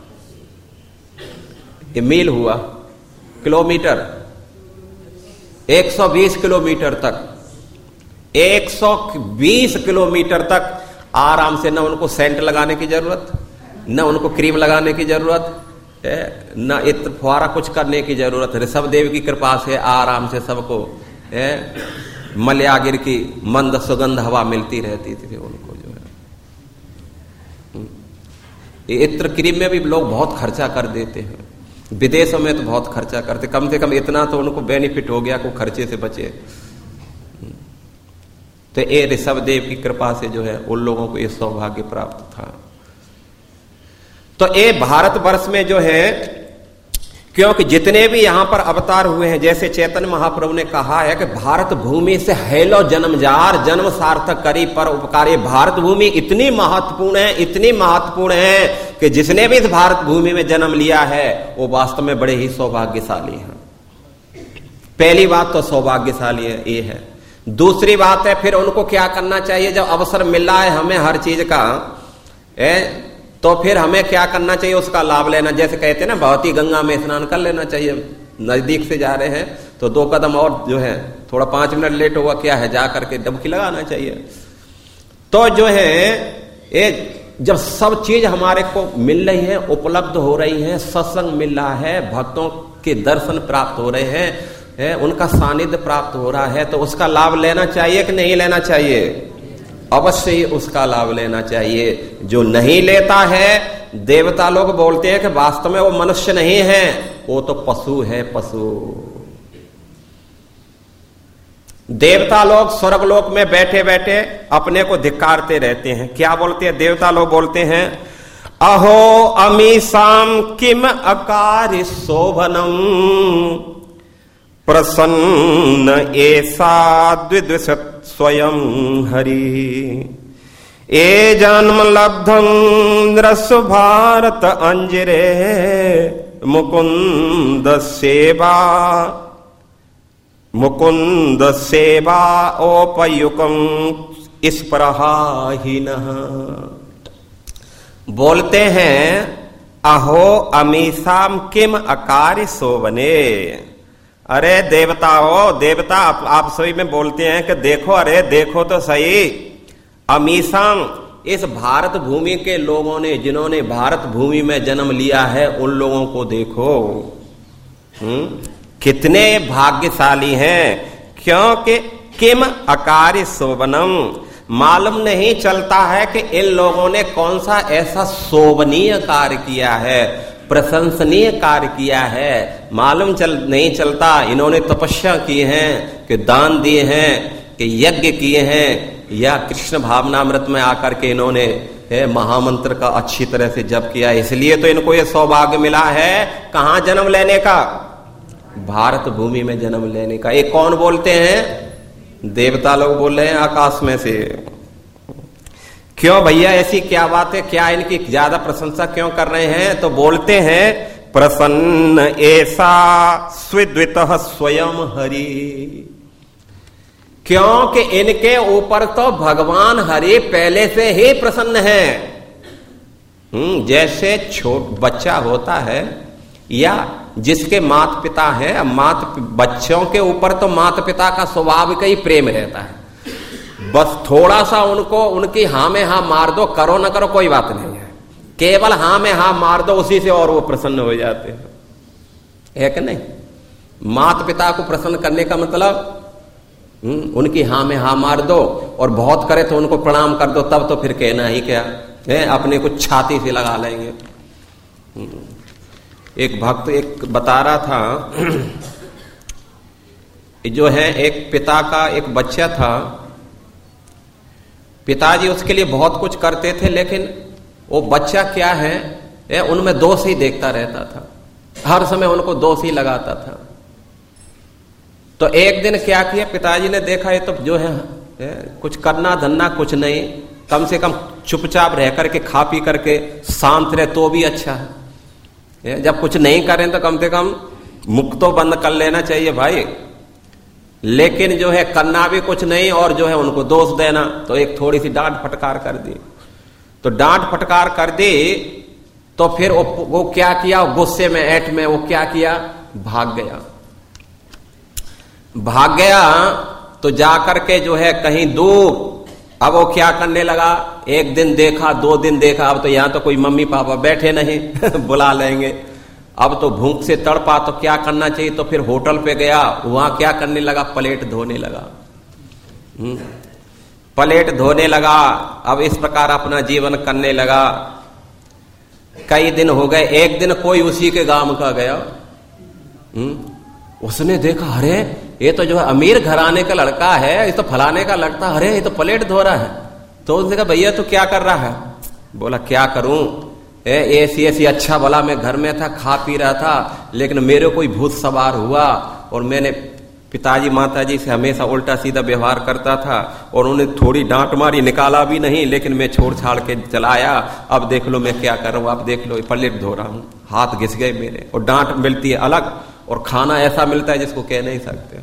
Speaker 1: ये मील हुआ, किलोमीटर एक सौ बीस किलोमीटर तक, एक सौ बीस किलोमीटर तक आराम से, न उनको सेंट लगाने की जरूरत, न उनको क्रीम लगाने की जरूरत, न इत्र फुहारा कुछ करने की जरूरत। ऋषभदेव की कृपा से आराम से सबको मलयागिर की मंद सुगंध हवा मिलती रहती थी उनको जो है। इत्र क्रीम में भी लोग बहुत खर्चा कर देते हैं, विदेशों में तो बहुत खर्चा करते, कम से कम इतना तो उनको बेनिफिट हो गया को खर्चे से बचे। तो ये ऋषभदेव की कृपा से जो है उन लोगों को ये सौभाग्य प्राप्त था। तो ये भारतवर्ष में जो है, क्योंकि जितने भी यहां पर अवतार हुए हैं, जैसे चैतन्य महाप्रभु ने कहा है कि भारत भूमि से हैलो जन्मजार, जन्म सार्थक करी पर उपकारी। भारत भूमि इतनी महत्वपूर्ण है, इतनी महत्वपूर्ण है कि जिसने भी इस भारत भूमि में जन्म लिया है वो वास्तव में बड़े ही सौभाग्यशाली हैं। पहली बात तो सौभाग्यशाली है ये है। दूसरी बात है फिर उनको क्या करना चाहिए, जब अवसर मिल रहा है हमें हर चीज का है, तो फिर हमें क्या करना चाहिए, उसका लाभ लेना। जैसे कहते हैं ना, भगवती गंगा में स्नान कर लेना चाहिए। नजदीक से जा रहे हैं तो दो कदम और जो है, थोड़ा पांच मिनट लेट हुआ क्या है, जा करके डुबकी लगाना चाहिए। तो जो है ये जब सब चीज हमारे को मिल रही है, उपलब्ध हो रही है, सत्संग मिल रहा है, भक्तों के दर्शन प्राप्त हो रहे हैं, है, उनका सानिध्य प्राप्त हो रहा है, तो उसका लाभ लेना चाहिए कि नहीं लेना चाहिए? अवश्य ही उसका लाभ लेना चाहिए। जो नहीं लेता है, देवता लोग बोलते हैं कि वास्तव में वो मनुष्य नहीं है, वो तो पशु है, पशु। देवता लोग स्वर्गलोक में बैठे बैठे अपने को धिक्कारते रहते हैं। क्या बोलते हैं देवता लोग? बोलते हैं अहो अमीसाम किम अकारि शोभनम प्रसन्न ऐसा द्विद्विषत् स्वयं हरि। ए जन्म लब्धं रस भारत अंजरे मुकुंद सेवा मुकुंद सेवा ओपयुकम स्पृहाहीनः। बोलते हैं अहो अमीसाम किम अकारि शोभने। अरे देवता हो, देवता आप, आप सभी में बोलते हैं कि देखो, अरे देखो तो सही, अमीसाम इस भारत भूमि के लोगों ने, जिन्होंने भारत भूमि में जन्म लिया है, उन लोगों को देखो। हम्म कितने भाग्यशाली हैं। क्योंकि किम अकारि शोभनम, मालूम नहीं चलता है कि इन लोगों ने कौन सा ऐसा शोभनीय कार्य किया है, प्रशंसनीय कार्य किया है। मालूम चल नहीं चलता इन्होंने तपस्या की है, कि दान दिए हैं, कि यज्ञ किए हैं, या कृष्ण भावनामृत में आकर के इन्होंने महामंत्र का अच्छी तरह से जप किया। इसलिए तो इनको ये सौभाग्य मिला है कहां जन्म लेने का? भारत भूमि में जन्म लेने का। ये कौन बोलते हैं? देवता लोग बोल रहे हैं आकाश में से। क्यों भैया, ऐसी क्या बात है? क्या इनकी ज्यादा प्रशंसा क्यों कर रहे हैं? तो बोलते हैं प्रसन्न ऐसा स्विद्वितः स्वयं हरि। क्योंकि इनके ऊपर तो भगवान हरि पहले से ही प्रसन्न है। हम्म जैसे छोट बच्चा होता है या जिसके माता पिता है, मात बच्चों के ऊपर तो माता पिता का स्वभाव का ही प्रेम रहता है। बस थोड़ा सा उनको उनकी हाँ में हाँ मार दो, करो ना करो कोई बात नहीं है, केवल हाँ में हाँ मार दो, उसी से और वो प्रसन्न हो जाते हैं, है कि नहीं? माता पिता को प्रसन्न करने का मतलब हुँ? उनकी हाँ में हाँ मार दो, और बहुत करे तो उनको प्रणाम कर दो, तब तो फिर कहना ही क्या है, अपने को छाती से लगा लेंगे। एक भक्त एक बता रहा था, जो है एक पिता का एक बच्चा था, पिताजी उसके लिए बहुत कुछ करते थे, लेकिन वो बच्चा क्या है, उनमें दोष ही देखता रहता था, हर समय उनको दोष ही लगाता था। तो एक दिन क्या किया, पिताजी ने देखा ये तो जो है, है कुछ करना धरना कुछ नहीं, कम से कम चुपचाप रह करके खा पी करके शांत रहे तो भी अच्छा है, जब कुछ नहीं करें तो कम से कम मुख तो बंद कर लेना चाहिए भाई। लेकिन जो है करना भी कुछ नहीं और जो है उनको दोष देना, तो एक थोड़ी सी डांट फटकार कर दी। तो डांट फटकार कर दी तो फिर वो, वो क्या किया, गुस्से में ऐठ में वो क्या किया, भाग गया। भाग गया तो जाकर के जो है कहीं दूर, अब वो क्या करने लगा, एक दिन देखा, दो दिन देखा, अब तो यहां तो कोई मम्मी पापा बैठे नहीं बुला लेंगे, अब तो भूख से तड़पा, तो क्या करना चाहिए, तो फिर होटल पे गया, वहां क्या करने लगा, प्लेट धोने लगा। प्लेट धोने लगा, अब इस प्रकार अपना जीवन करने लगा। कई दिन हो गए, एक दिन कोई उसी के गांव का गया, उसने देखा, अरे ये तो जो है अमीर घराने का लड़का है, ये तो फलाने का लगता, अरे ये तो प्लेट धो रहा है। तो उसने कहा, भैया तू क्या कर रहा है? बोला, क्या करूं, ऐसी ऐसी अच्छा भला मैं घर में था, खा पी रहा था, लेकिन मेरे कोई भूत सवार हुआ और मैंने पिताजी माताजी से हमेशा उल्टा सीधा व्यवहार करता था और उन्हें थोड़ी डांट मारी, निकाला भी नहीं, लेकिन मैं छोड़ छाड़ के चलाया। अब देख लो मैं क्या कर रहा हूं, आप देख लो प्लेट धो रहा हूं, हाथ घिस गए मेरे, और डांट मिलती है अलग और खाना ऐसा मिलता है जिसको कह नहीं सकते।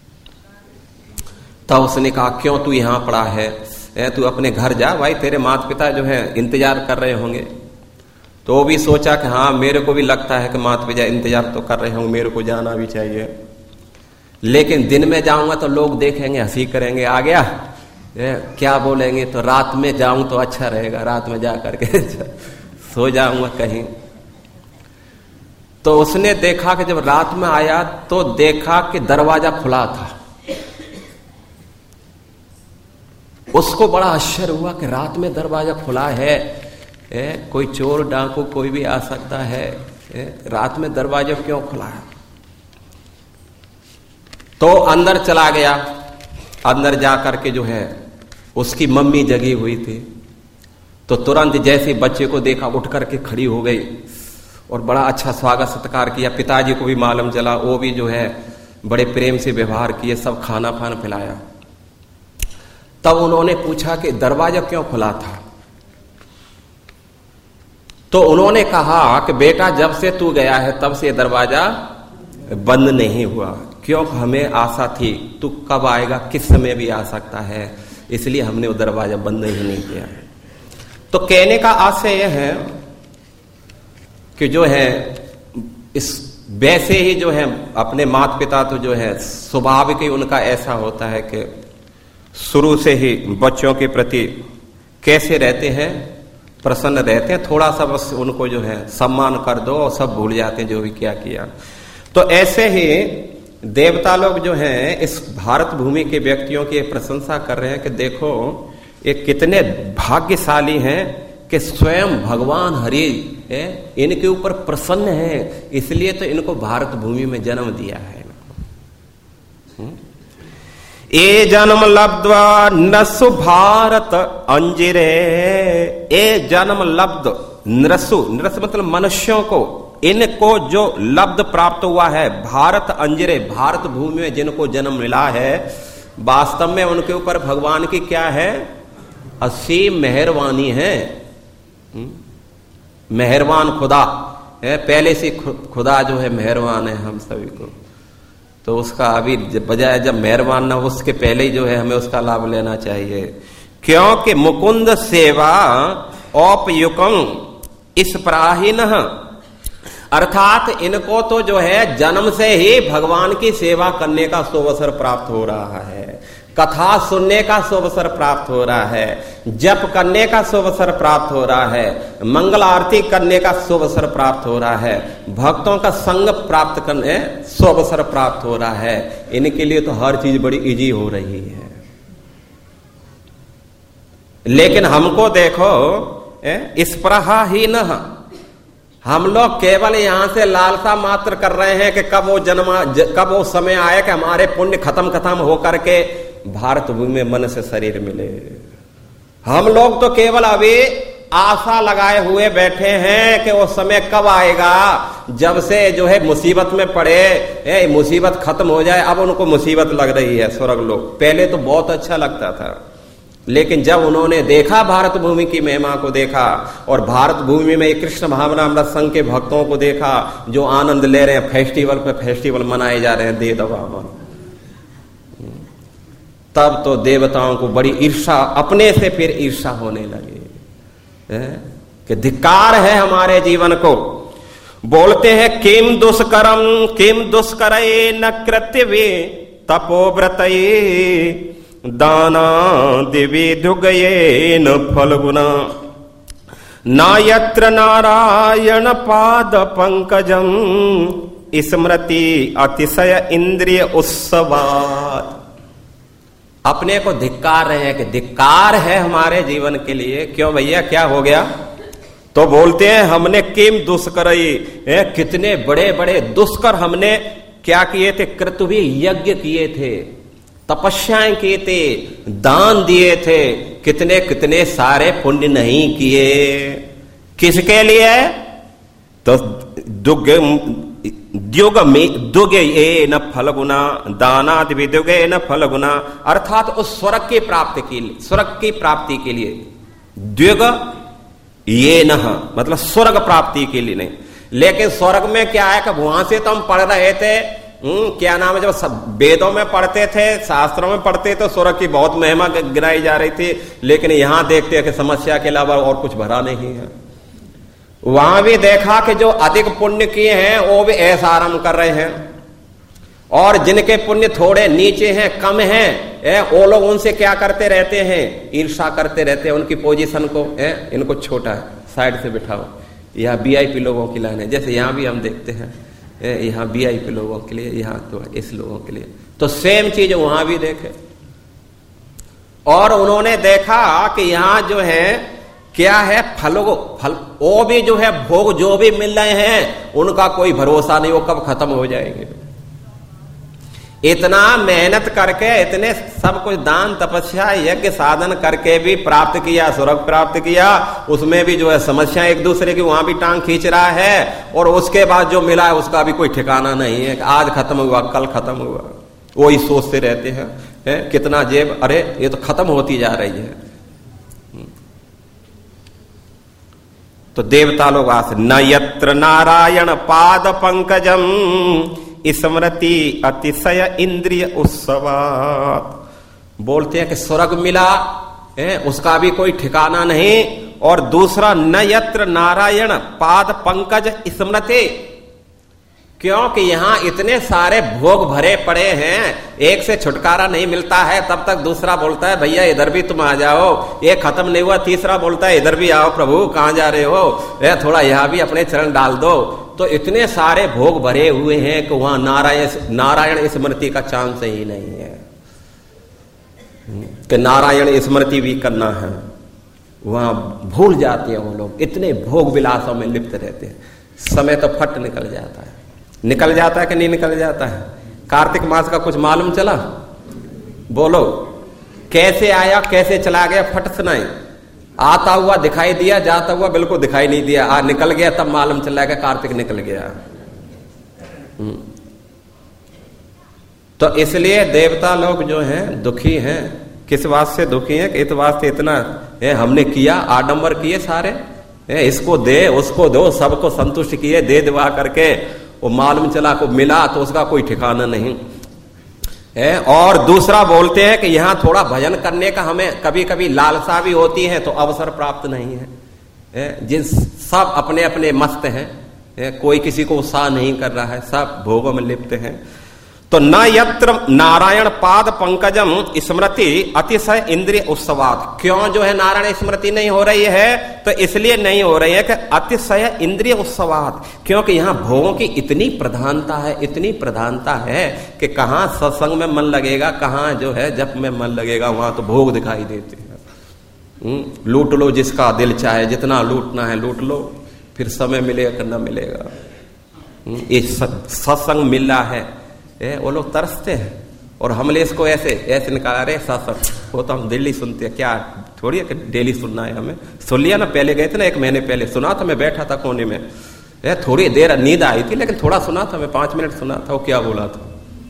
Speaker 1: तब उसने कहा, क्यों तू यहां पड़ा है, तू अपने घर जा भाई, तेरे माता पिता जो है इंतजार कर रहे होंगे। तो वो भी सोचा कि हाँ मेरे को भी लगता है कि माता पिता इंतजार तो कर रहे होंगे, मेरे को जाना भी चाहिए, लेकिन दिन में जाऊंगा तो लोग देखेंगे, हंसी करेंगे, आ गया क्या बोलेंगे, तो रात में जाऊं तो अच्छा रहेगा, रात में जा करके सो जाऊंगा कहीं। तो उसने देखा कि जब रात में आया तो देखा कि दरवाजा खुला था। उसको बड़ा आश्चर्य हुआ कि रात में दरवाजा खुला है, ए, कोई चोर डाकू कोई भी आ सकता है, ए, रात में दरवाजा क्यों खुला है? तो अंदर चला गया। अंदर जाकर के जो है उसकी मम्मी जगी हुई थी, तो तुरंत जैसे बच्चे को देखा उठ करके खड़ी हो गई और बड़ा अच्छा स्वागत सत्कार किया। पिताजी को भी मालूम चला, वो भी जो है बड़े प्रेम से व्यवहार किए, सब खाना फाना खिलाया। तब उन्होंने पूछा कि दरवाजा क्यों खुला था? तो उन्होंने कहा कि बेटा जब से तू गया है तब से दरवाजा बंद नहीं हुआ, क्यों हमें आशा थी तू कब आएगा, किस समय भी आ सकता है, इसलिए हमने वो दरवाजा बंद ही नहीं किया है। तो कहने का आशय यह है कि जो है इस वैसे ही जो है अपने माता पिता तो जो है स्वभाव ही उनका ऐसा होता है कि शुरू से ही बच्चों के प्रति कैसे रहते हैं, प्रसन्न रहते हैं, थोड़ा सा बस उनको जो है सम्मान कर दो और सब भूल जाते हैं जो भी क्या किया। तो ऐसे ही देवता लोग जो हैं इस भारत भूमि के व्यक्तियों की प्रशंसा कर रहे हैं कि देखो ये कितने भाग्यशाली हैं कि स्वयं भगवान हरि इनके ऊपर प्रसन्न है, इसलिए तो इनको भारत भूमि में जन्म दिया है। ए जन्म लब्ध्वा नसु भारत अंजिरे, ए जन्म लब्ध नृसु, नृस मतलब मनुष्यों को, इनको जो लब्ध प्राप्त हुआ है भारत अंजिरे, भारत भूमि में जिनको जन्म मिला है, वास्तव में उनके ऊपर भगवान की क्या है, असीम मेहरबानी है। मेहरबान खुदा है, पहले से खुदा जो है मेहरबान है हम सभी को, तो उसका अभी बजाय जब मेहरबान ना उसके पहले ही जो है हमें उसका लाभ लेना चाहिए। क्योंकि मुकुंद सेवा औपयुकम इस प्राहीन, अर्थात इनको तो जो है जन्म से ही भगवान की सेवा करने का शुभ प्राप्त हो रहा है, कथा सुनने का शुभ प्राप्त हो रहा है, जप करने का शुभ प्राप्त हो रहा है, मंगल आरती करने का शुभ प्राप्त हो रहा है, भक्तों का संग प्राप्त करने शुभ प्राप्त हो रहा है। इनके लिए तो हर चीज बड़ी इजी हो रही है। लेकिन हमको देखो इस प्रहा ही न, हम लोग केवल यहां से लालसा मात्र कर रहे हैं कि कब वो जन्म कब वो समय आए कि हमारे पुण्य खत्म खत्म होकर के भारत भूमि में मन से शरीर मिले। हम लोग तो केवल अभी आशा लगाए हुए बैठे हैं कि वो समय कब आएगा जब से जो है मुसीबत में पड़े, ए, मुसीबत खत्म हो जाए। अब उनको मुसीबत लग रही है स्वर्ग लोग। पहले तो बहुत अच्छा लगता था, लेकिन जब उन्होंने देखा भारत भूमि की महिमा को देखा और भारत भूमि में कृष्ण भावनामृत संघ के भक्तों को देखा जो आनंद ले रहे हैं, फेस्टिवल पे फेस्टिवल मनाए जा रहे हैं दे दवा, तब तो देवताओं को बड़ी ईर्षा, अपने से फिर ईर्षा होने लगी कि धिक्कार है हमारे जीवन को। बोलते हैं किम दुष्करम किम दुष्करे न कृत्यवे तपोव्रतये दाना दिवी दुगये न फलगुना न यत्र नारायण पाद पंकजम स्मृति अतिशय इंद्रिय उत्सवात्। अपने को धिक्कार रहे हैं कि धिक्कार है हमारे जीवन के लिए। क्यों भैया, क्या हो गया? तो बोलते हैं हमने किम दुष्करई, कितने बड़े बड़े दुष्कर हमने क्या किए थे, कृतवी यज्ञ किए थे, तपस्याएं किए थे, दान दिए थे, कितने कितने सारे पुण्य नहीं किए। किसके लिए? तो दुग द्युग में दुगे ए न फलगुना दानाद विदुगे न फलगुना, अर्थात उस स्वर्ग की प्राप्ति के लिए, स्वर्ग की प्राप्ति के लिए। द्युग ये न मतलब स्वर्ग प्राप्ति के लिए नहीं, लेकिन स्वर्ग में क्या है कि वहां से तो हम पढ़ रहे थे, क्या नाम है, जब सब वेदों में पढ़ते थे, शास्त्रों में पढ़ते तो स्वर्ग की बहुत महिमा गिनाई जा रही थी, लेकिन यहां देखते हैं कि समस्या के अलावा और कुछ भरा नहीं है। वहां भी देखा कि जो अधिक पुण्य किए हैं वो भी ऐसा आराम कर रहे हैं, और जिनके पुण्य थोड़े नीचे हैं, कम हैं, वो लोग उनसे क्या करते रहते हैं, ईर्षा करते रहते हैं उनकी पोजीशन को। ए, इनको छोटा है, साइड से बिठाओ। यह वीआईपी लोगों की लाइन है, जैसे यहां भी हम देखते हैं यहाँ वीआईपी लोगों के लिए, यहाँ तो इस लोगों के लिए, तो सेम चीज वहां भी देखे। और उन्होंने देखा कि यहां जो है क्या है, फलों फल वो भी जो है भोग जो भी मिल रहे हैं उनका कोई भरोसा नहीं, वो कब खत्म हो जाएंगे। इतना मेहनत करके, इतने सब कुछ दान तपस्या यज्ञ साधन करके भी प्राप्त किया, स्वर्ग प्राप्त किया, उसमें भी जो है समस्या एक दूसरे की वहां भी टांग खींच रहा है, और उसके बाद जो मिला है उसका भी कोई ठिकाना नहीं है। आज खत्म हुआ, कल खत्म हुआ, वही सोचते रहते हैं, है? कितना जेब, अरे ये तो खत्म होती जा रही है। तो देवता लोग आस न यत्र नारायण पाद पंकजम स्मृति अतिशय इंद्रिय उत्सवात। बोलते हैं कि स्वर्ग मिला है, उसका भी कोई ठिकाना नहीं। और दूसरा न यत्र नारायण पाद पंकज स्मृति, क्योंकि यहां इतने सारे भोग भरे पड़े हैं, एक से छुटकारा नहीं मिलता है। तब तक दूसरा बोलता है भैया इधर भी तुम आ जाओ, ये खत्म नहीं हुआ, तीसरा बोलता है इधर भी आओ प्रभु, कहां जा रहे हो, ए, थोड़ा यहां भी अपने चरण डाल दो। तो इतने सारे भोग भरे हुए हैं कि वहां नारायण नारायण स्मृति का चांस ही नहीं है कि नारायण स्मृति भी करना है। वहां भूल जाते हैं वो लोग, इतने भोग विलासों में लिप्त रहते हैं। समय तो फट निकल जाता है। निकल जाता है कि नहीं निकल जाता है? कार्तिक मास का कुछ मालूम चला? बोलो, कैसे आया कैसे चला गया, फट सुनाई। आता हुआ दिखाई दिया, जाता हुआ बिल्कुल दिखाई नहीं दिया। आ निकल गया तब मालूम चला कि कार्तिक निकल गया। तो इसलिए देवता लोग जो हैं दुखी हैं। किस बात से दुखी हैं? कि इस बात से इतना है, हमने किया, आडंबर किए सारे, है, इसको दे उसको दो, सबको संतुष्ट किए, दे दवा करके वो मालूम चला को मिला तो उसका कोई ठिकाना नहीं है। और दूसरा बोलते हैं कि यहां थोड़ा भजन करने का हमें कभी कभी लालसा भी होती है, तो अवसर प्राप्त नहीं है, है? जिन सब अपने अपने मस्त हैं, है? कोई किसी को उत्साह नहीं कर रहा है, सब भोगों में लिप्त हैं। तो न यत्र नारायण पाद पंकजम स्मृति अतिशय इंद्रिय उत्सवात। क्यों जो है नारायण स्मृति नहीं हो रही है? तो इसलिए नहीं हो रही है कि अतिशय इंद्रिय उत्सवात, क्योंकि यहां भोगों की इतनी प्रधानता है, इतनी प्रधानता है कि कहां सत्संग में मन लगेगा, कहां जो है जप में मन लगेगा, वहां तो भोग दिखाई देते हैं। लूट लो जिसका दिल चाहे, जितना लूटना है लूट लो, फिर समय मिलेगा कि न मिलेगा। ये सत्संग मिल रहा है, ए, वो लोग तरसते हैं, और हमले इसको ऐसे ऐसे निकाला रहे सत्संग। वो तो हम दिल्ली सुनते हैं, क्या थोड़ी है कि डेली सुनना है हमें। सुन लिया ना, पहले गए थे ना, एक महीने पहले सुना था, मैं बैठा था कोने में, ए, थोड़ी देर नींद आई थी लेकिन थोड़ा सुना था मैं, पांच मिनट सुना था, वो क्या बोला था।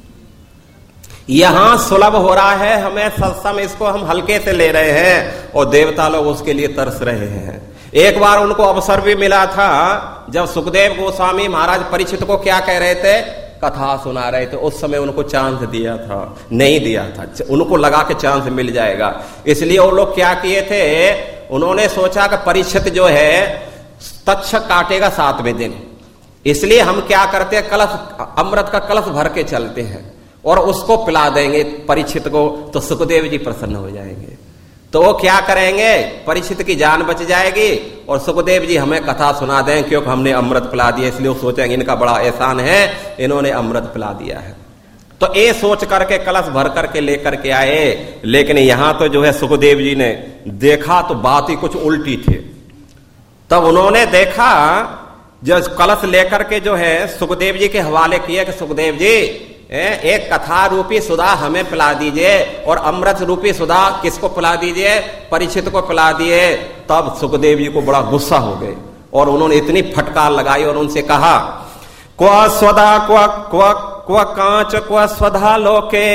Speaker 1: यहां सुलभ हो रहा है हमें सत्संग, इसको हम हल्के से ले रहे हैं, और देवता लोग उसके लिए तरस रहे हैं। एक बार उनको अवसर भी मिला था, जब सुखदेव गोस्वामी महाराज परीक्षित को क्या कह रहे थे, कथा सुना रहे थे, उस समय उनको चांस दिया था, नहीं दिया था, उनको लगा के चांस मिल जाएगा। इसलिए वो लोग क्या किए थे, उन्होंने सोचा कि परीक्षित जो है तक्षक काटेगा सातवें दिन, इसलिए हम क्या करते हैं, कलश अमृत का कलश भर के चलते हैं और उसको पिला देंगे परीक्षित को, तो सुखदेव जी प्रसन्न हो जाएंगे। तो वो क्या करेंगे, परीक्षित की जान बच जाएगी और सुखदेव जी हमें कथा सुना दें, क्योंकि हमने अमृत पिला दिया, इसलिए वो सोचेंगे इनका बड़ा एहसान है, इन्होंने अमृत पिला दिया है। तो ये सोच करके कलश भर करके लेकर के आए। लेकिन यहां तो जो है सुखदेव जी ने देखा तो बात ही कुछ उल्टी थी। तब उन्होंने देखा, जब कलश लेकर के जो है सुखदेव जी के हवाले किया कि सुखदेव जी एक कथा रूपी सुधा हमें पिला दीजिए, और अमृत रूपी सुधा किसको पिला दीजिए, परीक्षित को पिला दिए। तब सुखदेव जी को बड़ा गुस्सा हो गए और उन्होंने इतनी फटकार लगाई और उनसे कहा, क्व स्वधा क्व क्व क्व कांच क्व स्वधा लोके,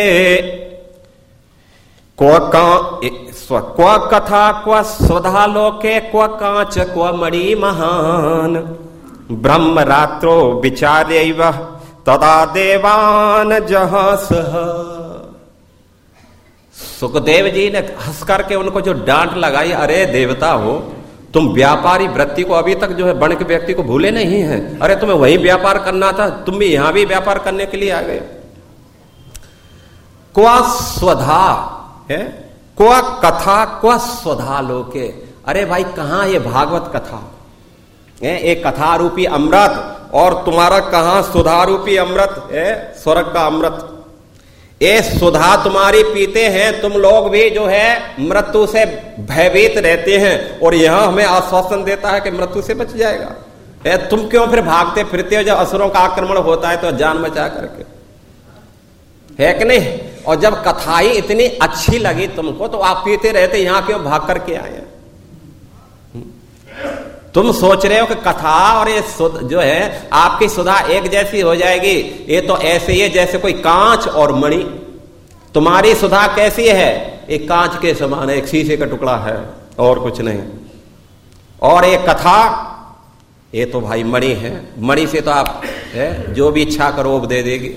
Speaker 1: क्व क्व कथा क्व स्वधा लोके, क्व कांच क्व मणि महान, ब्रह्म रात्रो विचार्यैव तदा देवान जहास। सुखदेव जी ने हंस करके उनको जो डांट लगाई, अरे देवता हो तुम, व्यापारी वृत्ति को अभी तक जो है बण के व्यक्ति को भूले नहीं है। अरे तुम्हें वही व्यापार करना था, तुम भी यहां भी व्यापार करने के लिए आ गए। क्वा स्वधा है, क्वा कथा क्वा स्वधा लोके। अरे भाई कहां ये भागवत कथा, एक कथा रूपी अमृत, और तुम्हारा कहां सुधा रूपी अमृत है, स्वर्ग का अमृत। ये सुधा तुम्हारी पीते हैं, तुम लोग भी जो है मृत्यु से भयभीत रहते हैं, और यह हमें आश्वासन देता है कि मृत्यु से बच जाएगा। ए, तुम क्यों फिर भागते फिरते हो? जब असुरों का आक्रमण होता है तो जान बचा करके, है कि नहीं? और जब कथा ही इतनी अच्छी लगी तुमको तो आप पीते रहते, यहां क्यों भाग करके आए? तुम सोच रहे हो कि कथा और ये जो है आपकी सुधा एक जैसी हो जाएगी। ये तो ऐसे ही है जैसे कोई कांच और मणि। तुम्हारी सुधा कैसी है? एक कांच के समान है, एक शीशे का टुकड़ा है और कुछ नहीं। और ये कथा ये तो भाई मणि है, मणि से तो आप है जो भी इच्छा करो वो दे देगी।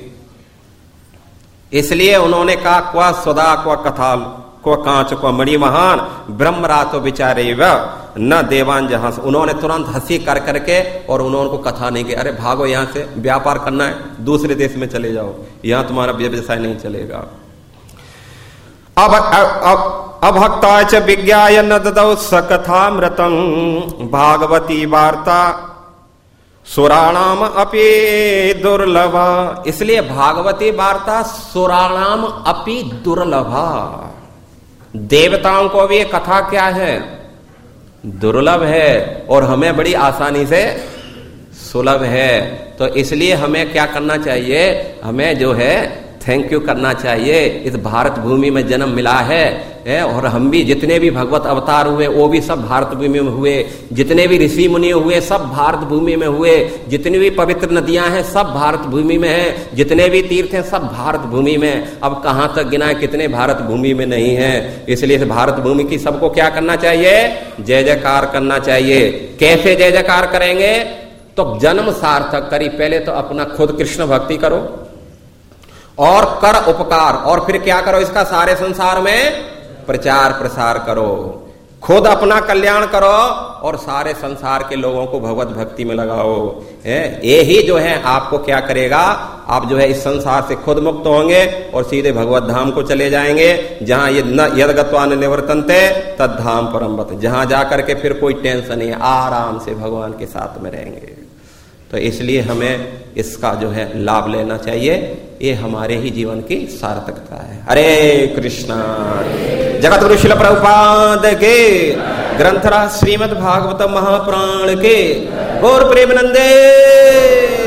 Speaker 1: इसलिए उन्होंने कहा क्वा सुधा क्वा कथा क्वा कांच क्वा मणि महान ब्रह्म रातो विचारे व न देवान जहां से। उन्होंने तुरंत हंसी कर करके और उन्होंने को कथा नहीं की, अरे भागो यहां से, व्यापार करना है दूसरे देश में चले जाओ, यहां तुम्हारा व्यवसाय नहीं चलेगा। अब अब अभक्ता च विज्ञाय न ददौ सकथामृतं भागवती वार्ता सुराणाम अपि दुर्लभा। इसलिए भागवती वार्ता सुराणाम अपि दुर्लभा। देवताओं को भी ये कथा क्या है? दुर्लभ है, और हमें बड़ी आसानी से सुलभ है। तो इसलिए हमें क्या करना चाहिए? हमें जो है थैंक यू करना चाहिए। इस भारत भूमि में जन्म मिला है, है और हम भी जितने भी भगवत अवतार हुए वो भी सब भारत भूमि में हुए, जितने भी ऋषि मुनि हुए सब भारत भूमि में हुए, जितनी भी पवित्र नदियां हैं सब भारत भूमि में हैं, जितने भी तीर्थ हैं सब भारत भूमि में। अब कहां तक गिनाए कितने भारत भूमि में नहीं है। इसलिए इस भारत भूमि की सबको क्या करना चाहिए? जय जयकार करना चाहिए। कैसे जय जयकार करेंगे? तो जन्म सार्थक करी, पहले तो अपना खुद कृष्ण भक्ति करो और कर उपकार, और फिर क्या करो? इसका सारे संसार में प्रचार प्रसार करो। खुद अपना कल्याण करो और सारे संसार के लोगों को भगवत भक्ति में लगाओ। ये ही जो है आपको क्या करेगा? आप जो है इस संसार से खुद मुक्त होंगे और सीधे भगवत धाम को चले जाएंगे, जहां यद गत्वा न निवर्तन्ते तद धाम परमवत। जहां जाकर के फिर कोई टेंशन नहीं, आराम से भगवान के साथ में रहेंगे। तो इसलिए हमें इसका जो है लाभ लेना चाहिए। ये हमारे ही जीवन की सार्थकता है। हरे कृष्णा। जगत गुरु शिल प्रभुपाद के ग्रंथराज श्रीमद् भागवत महापुराण के गौर प्रेमानंदे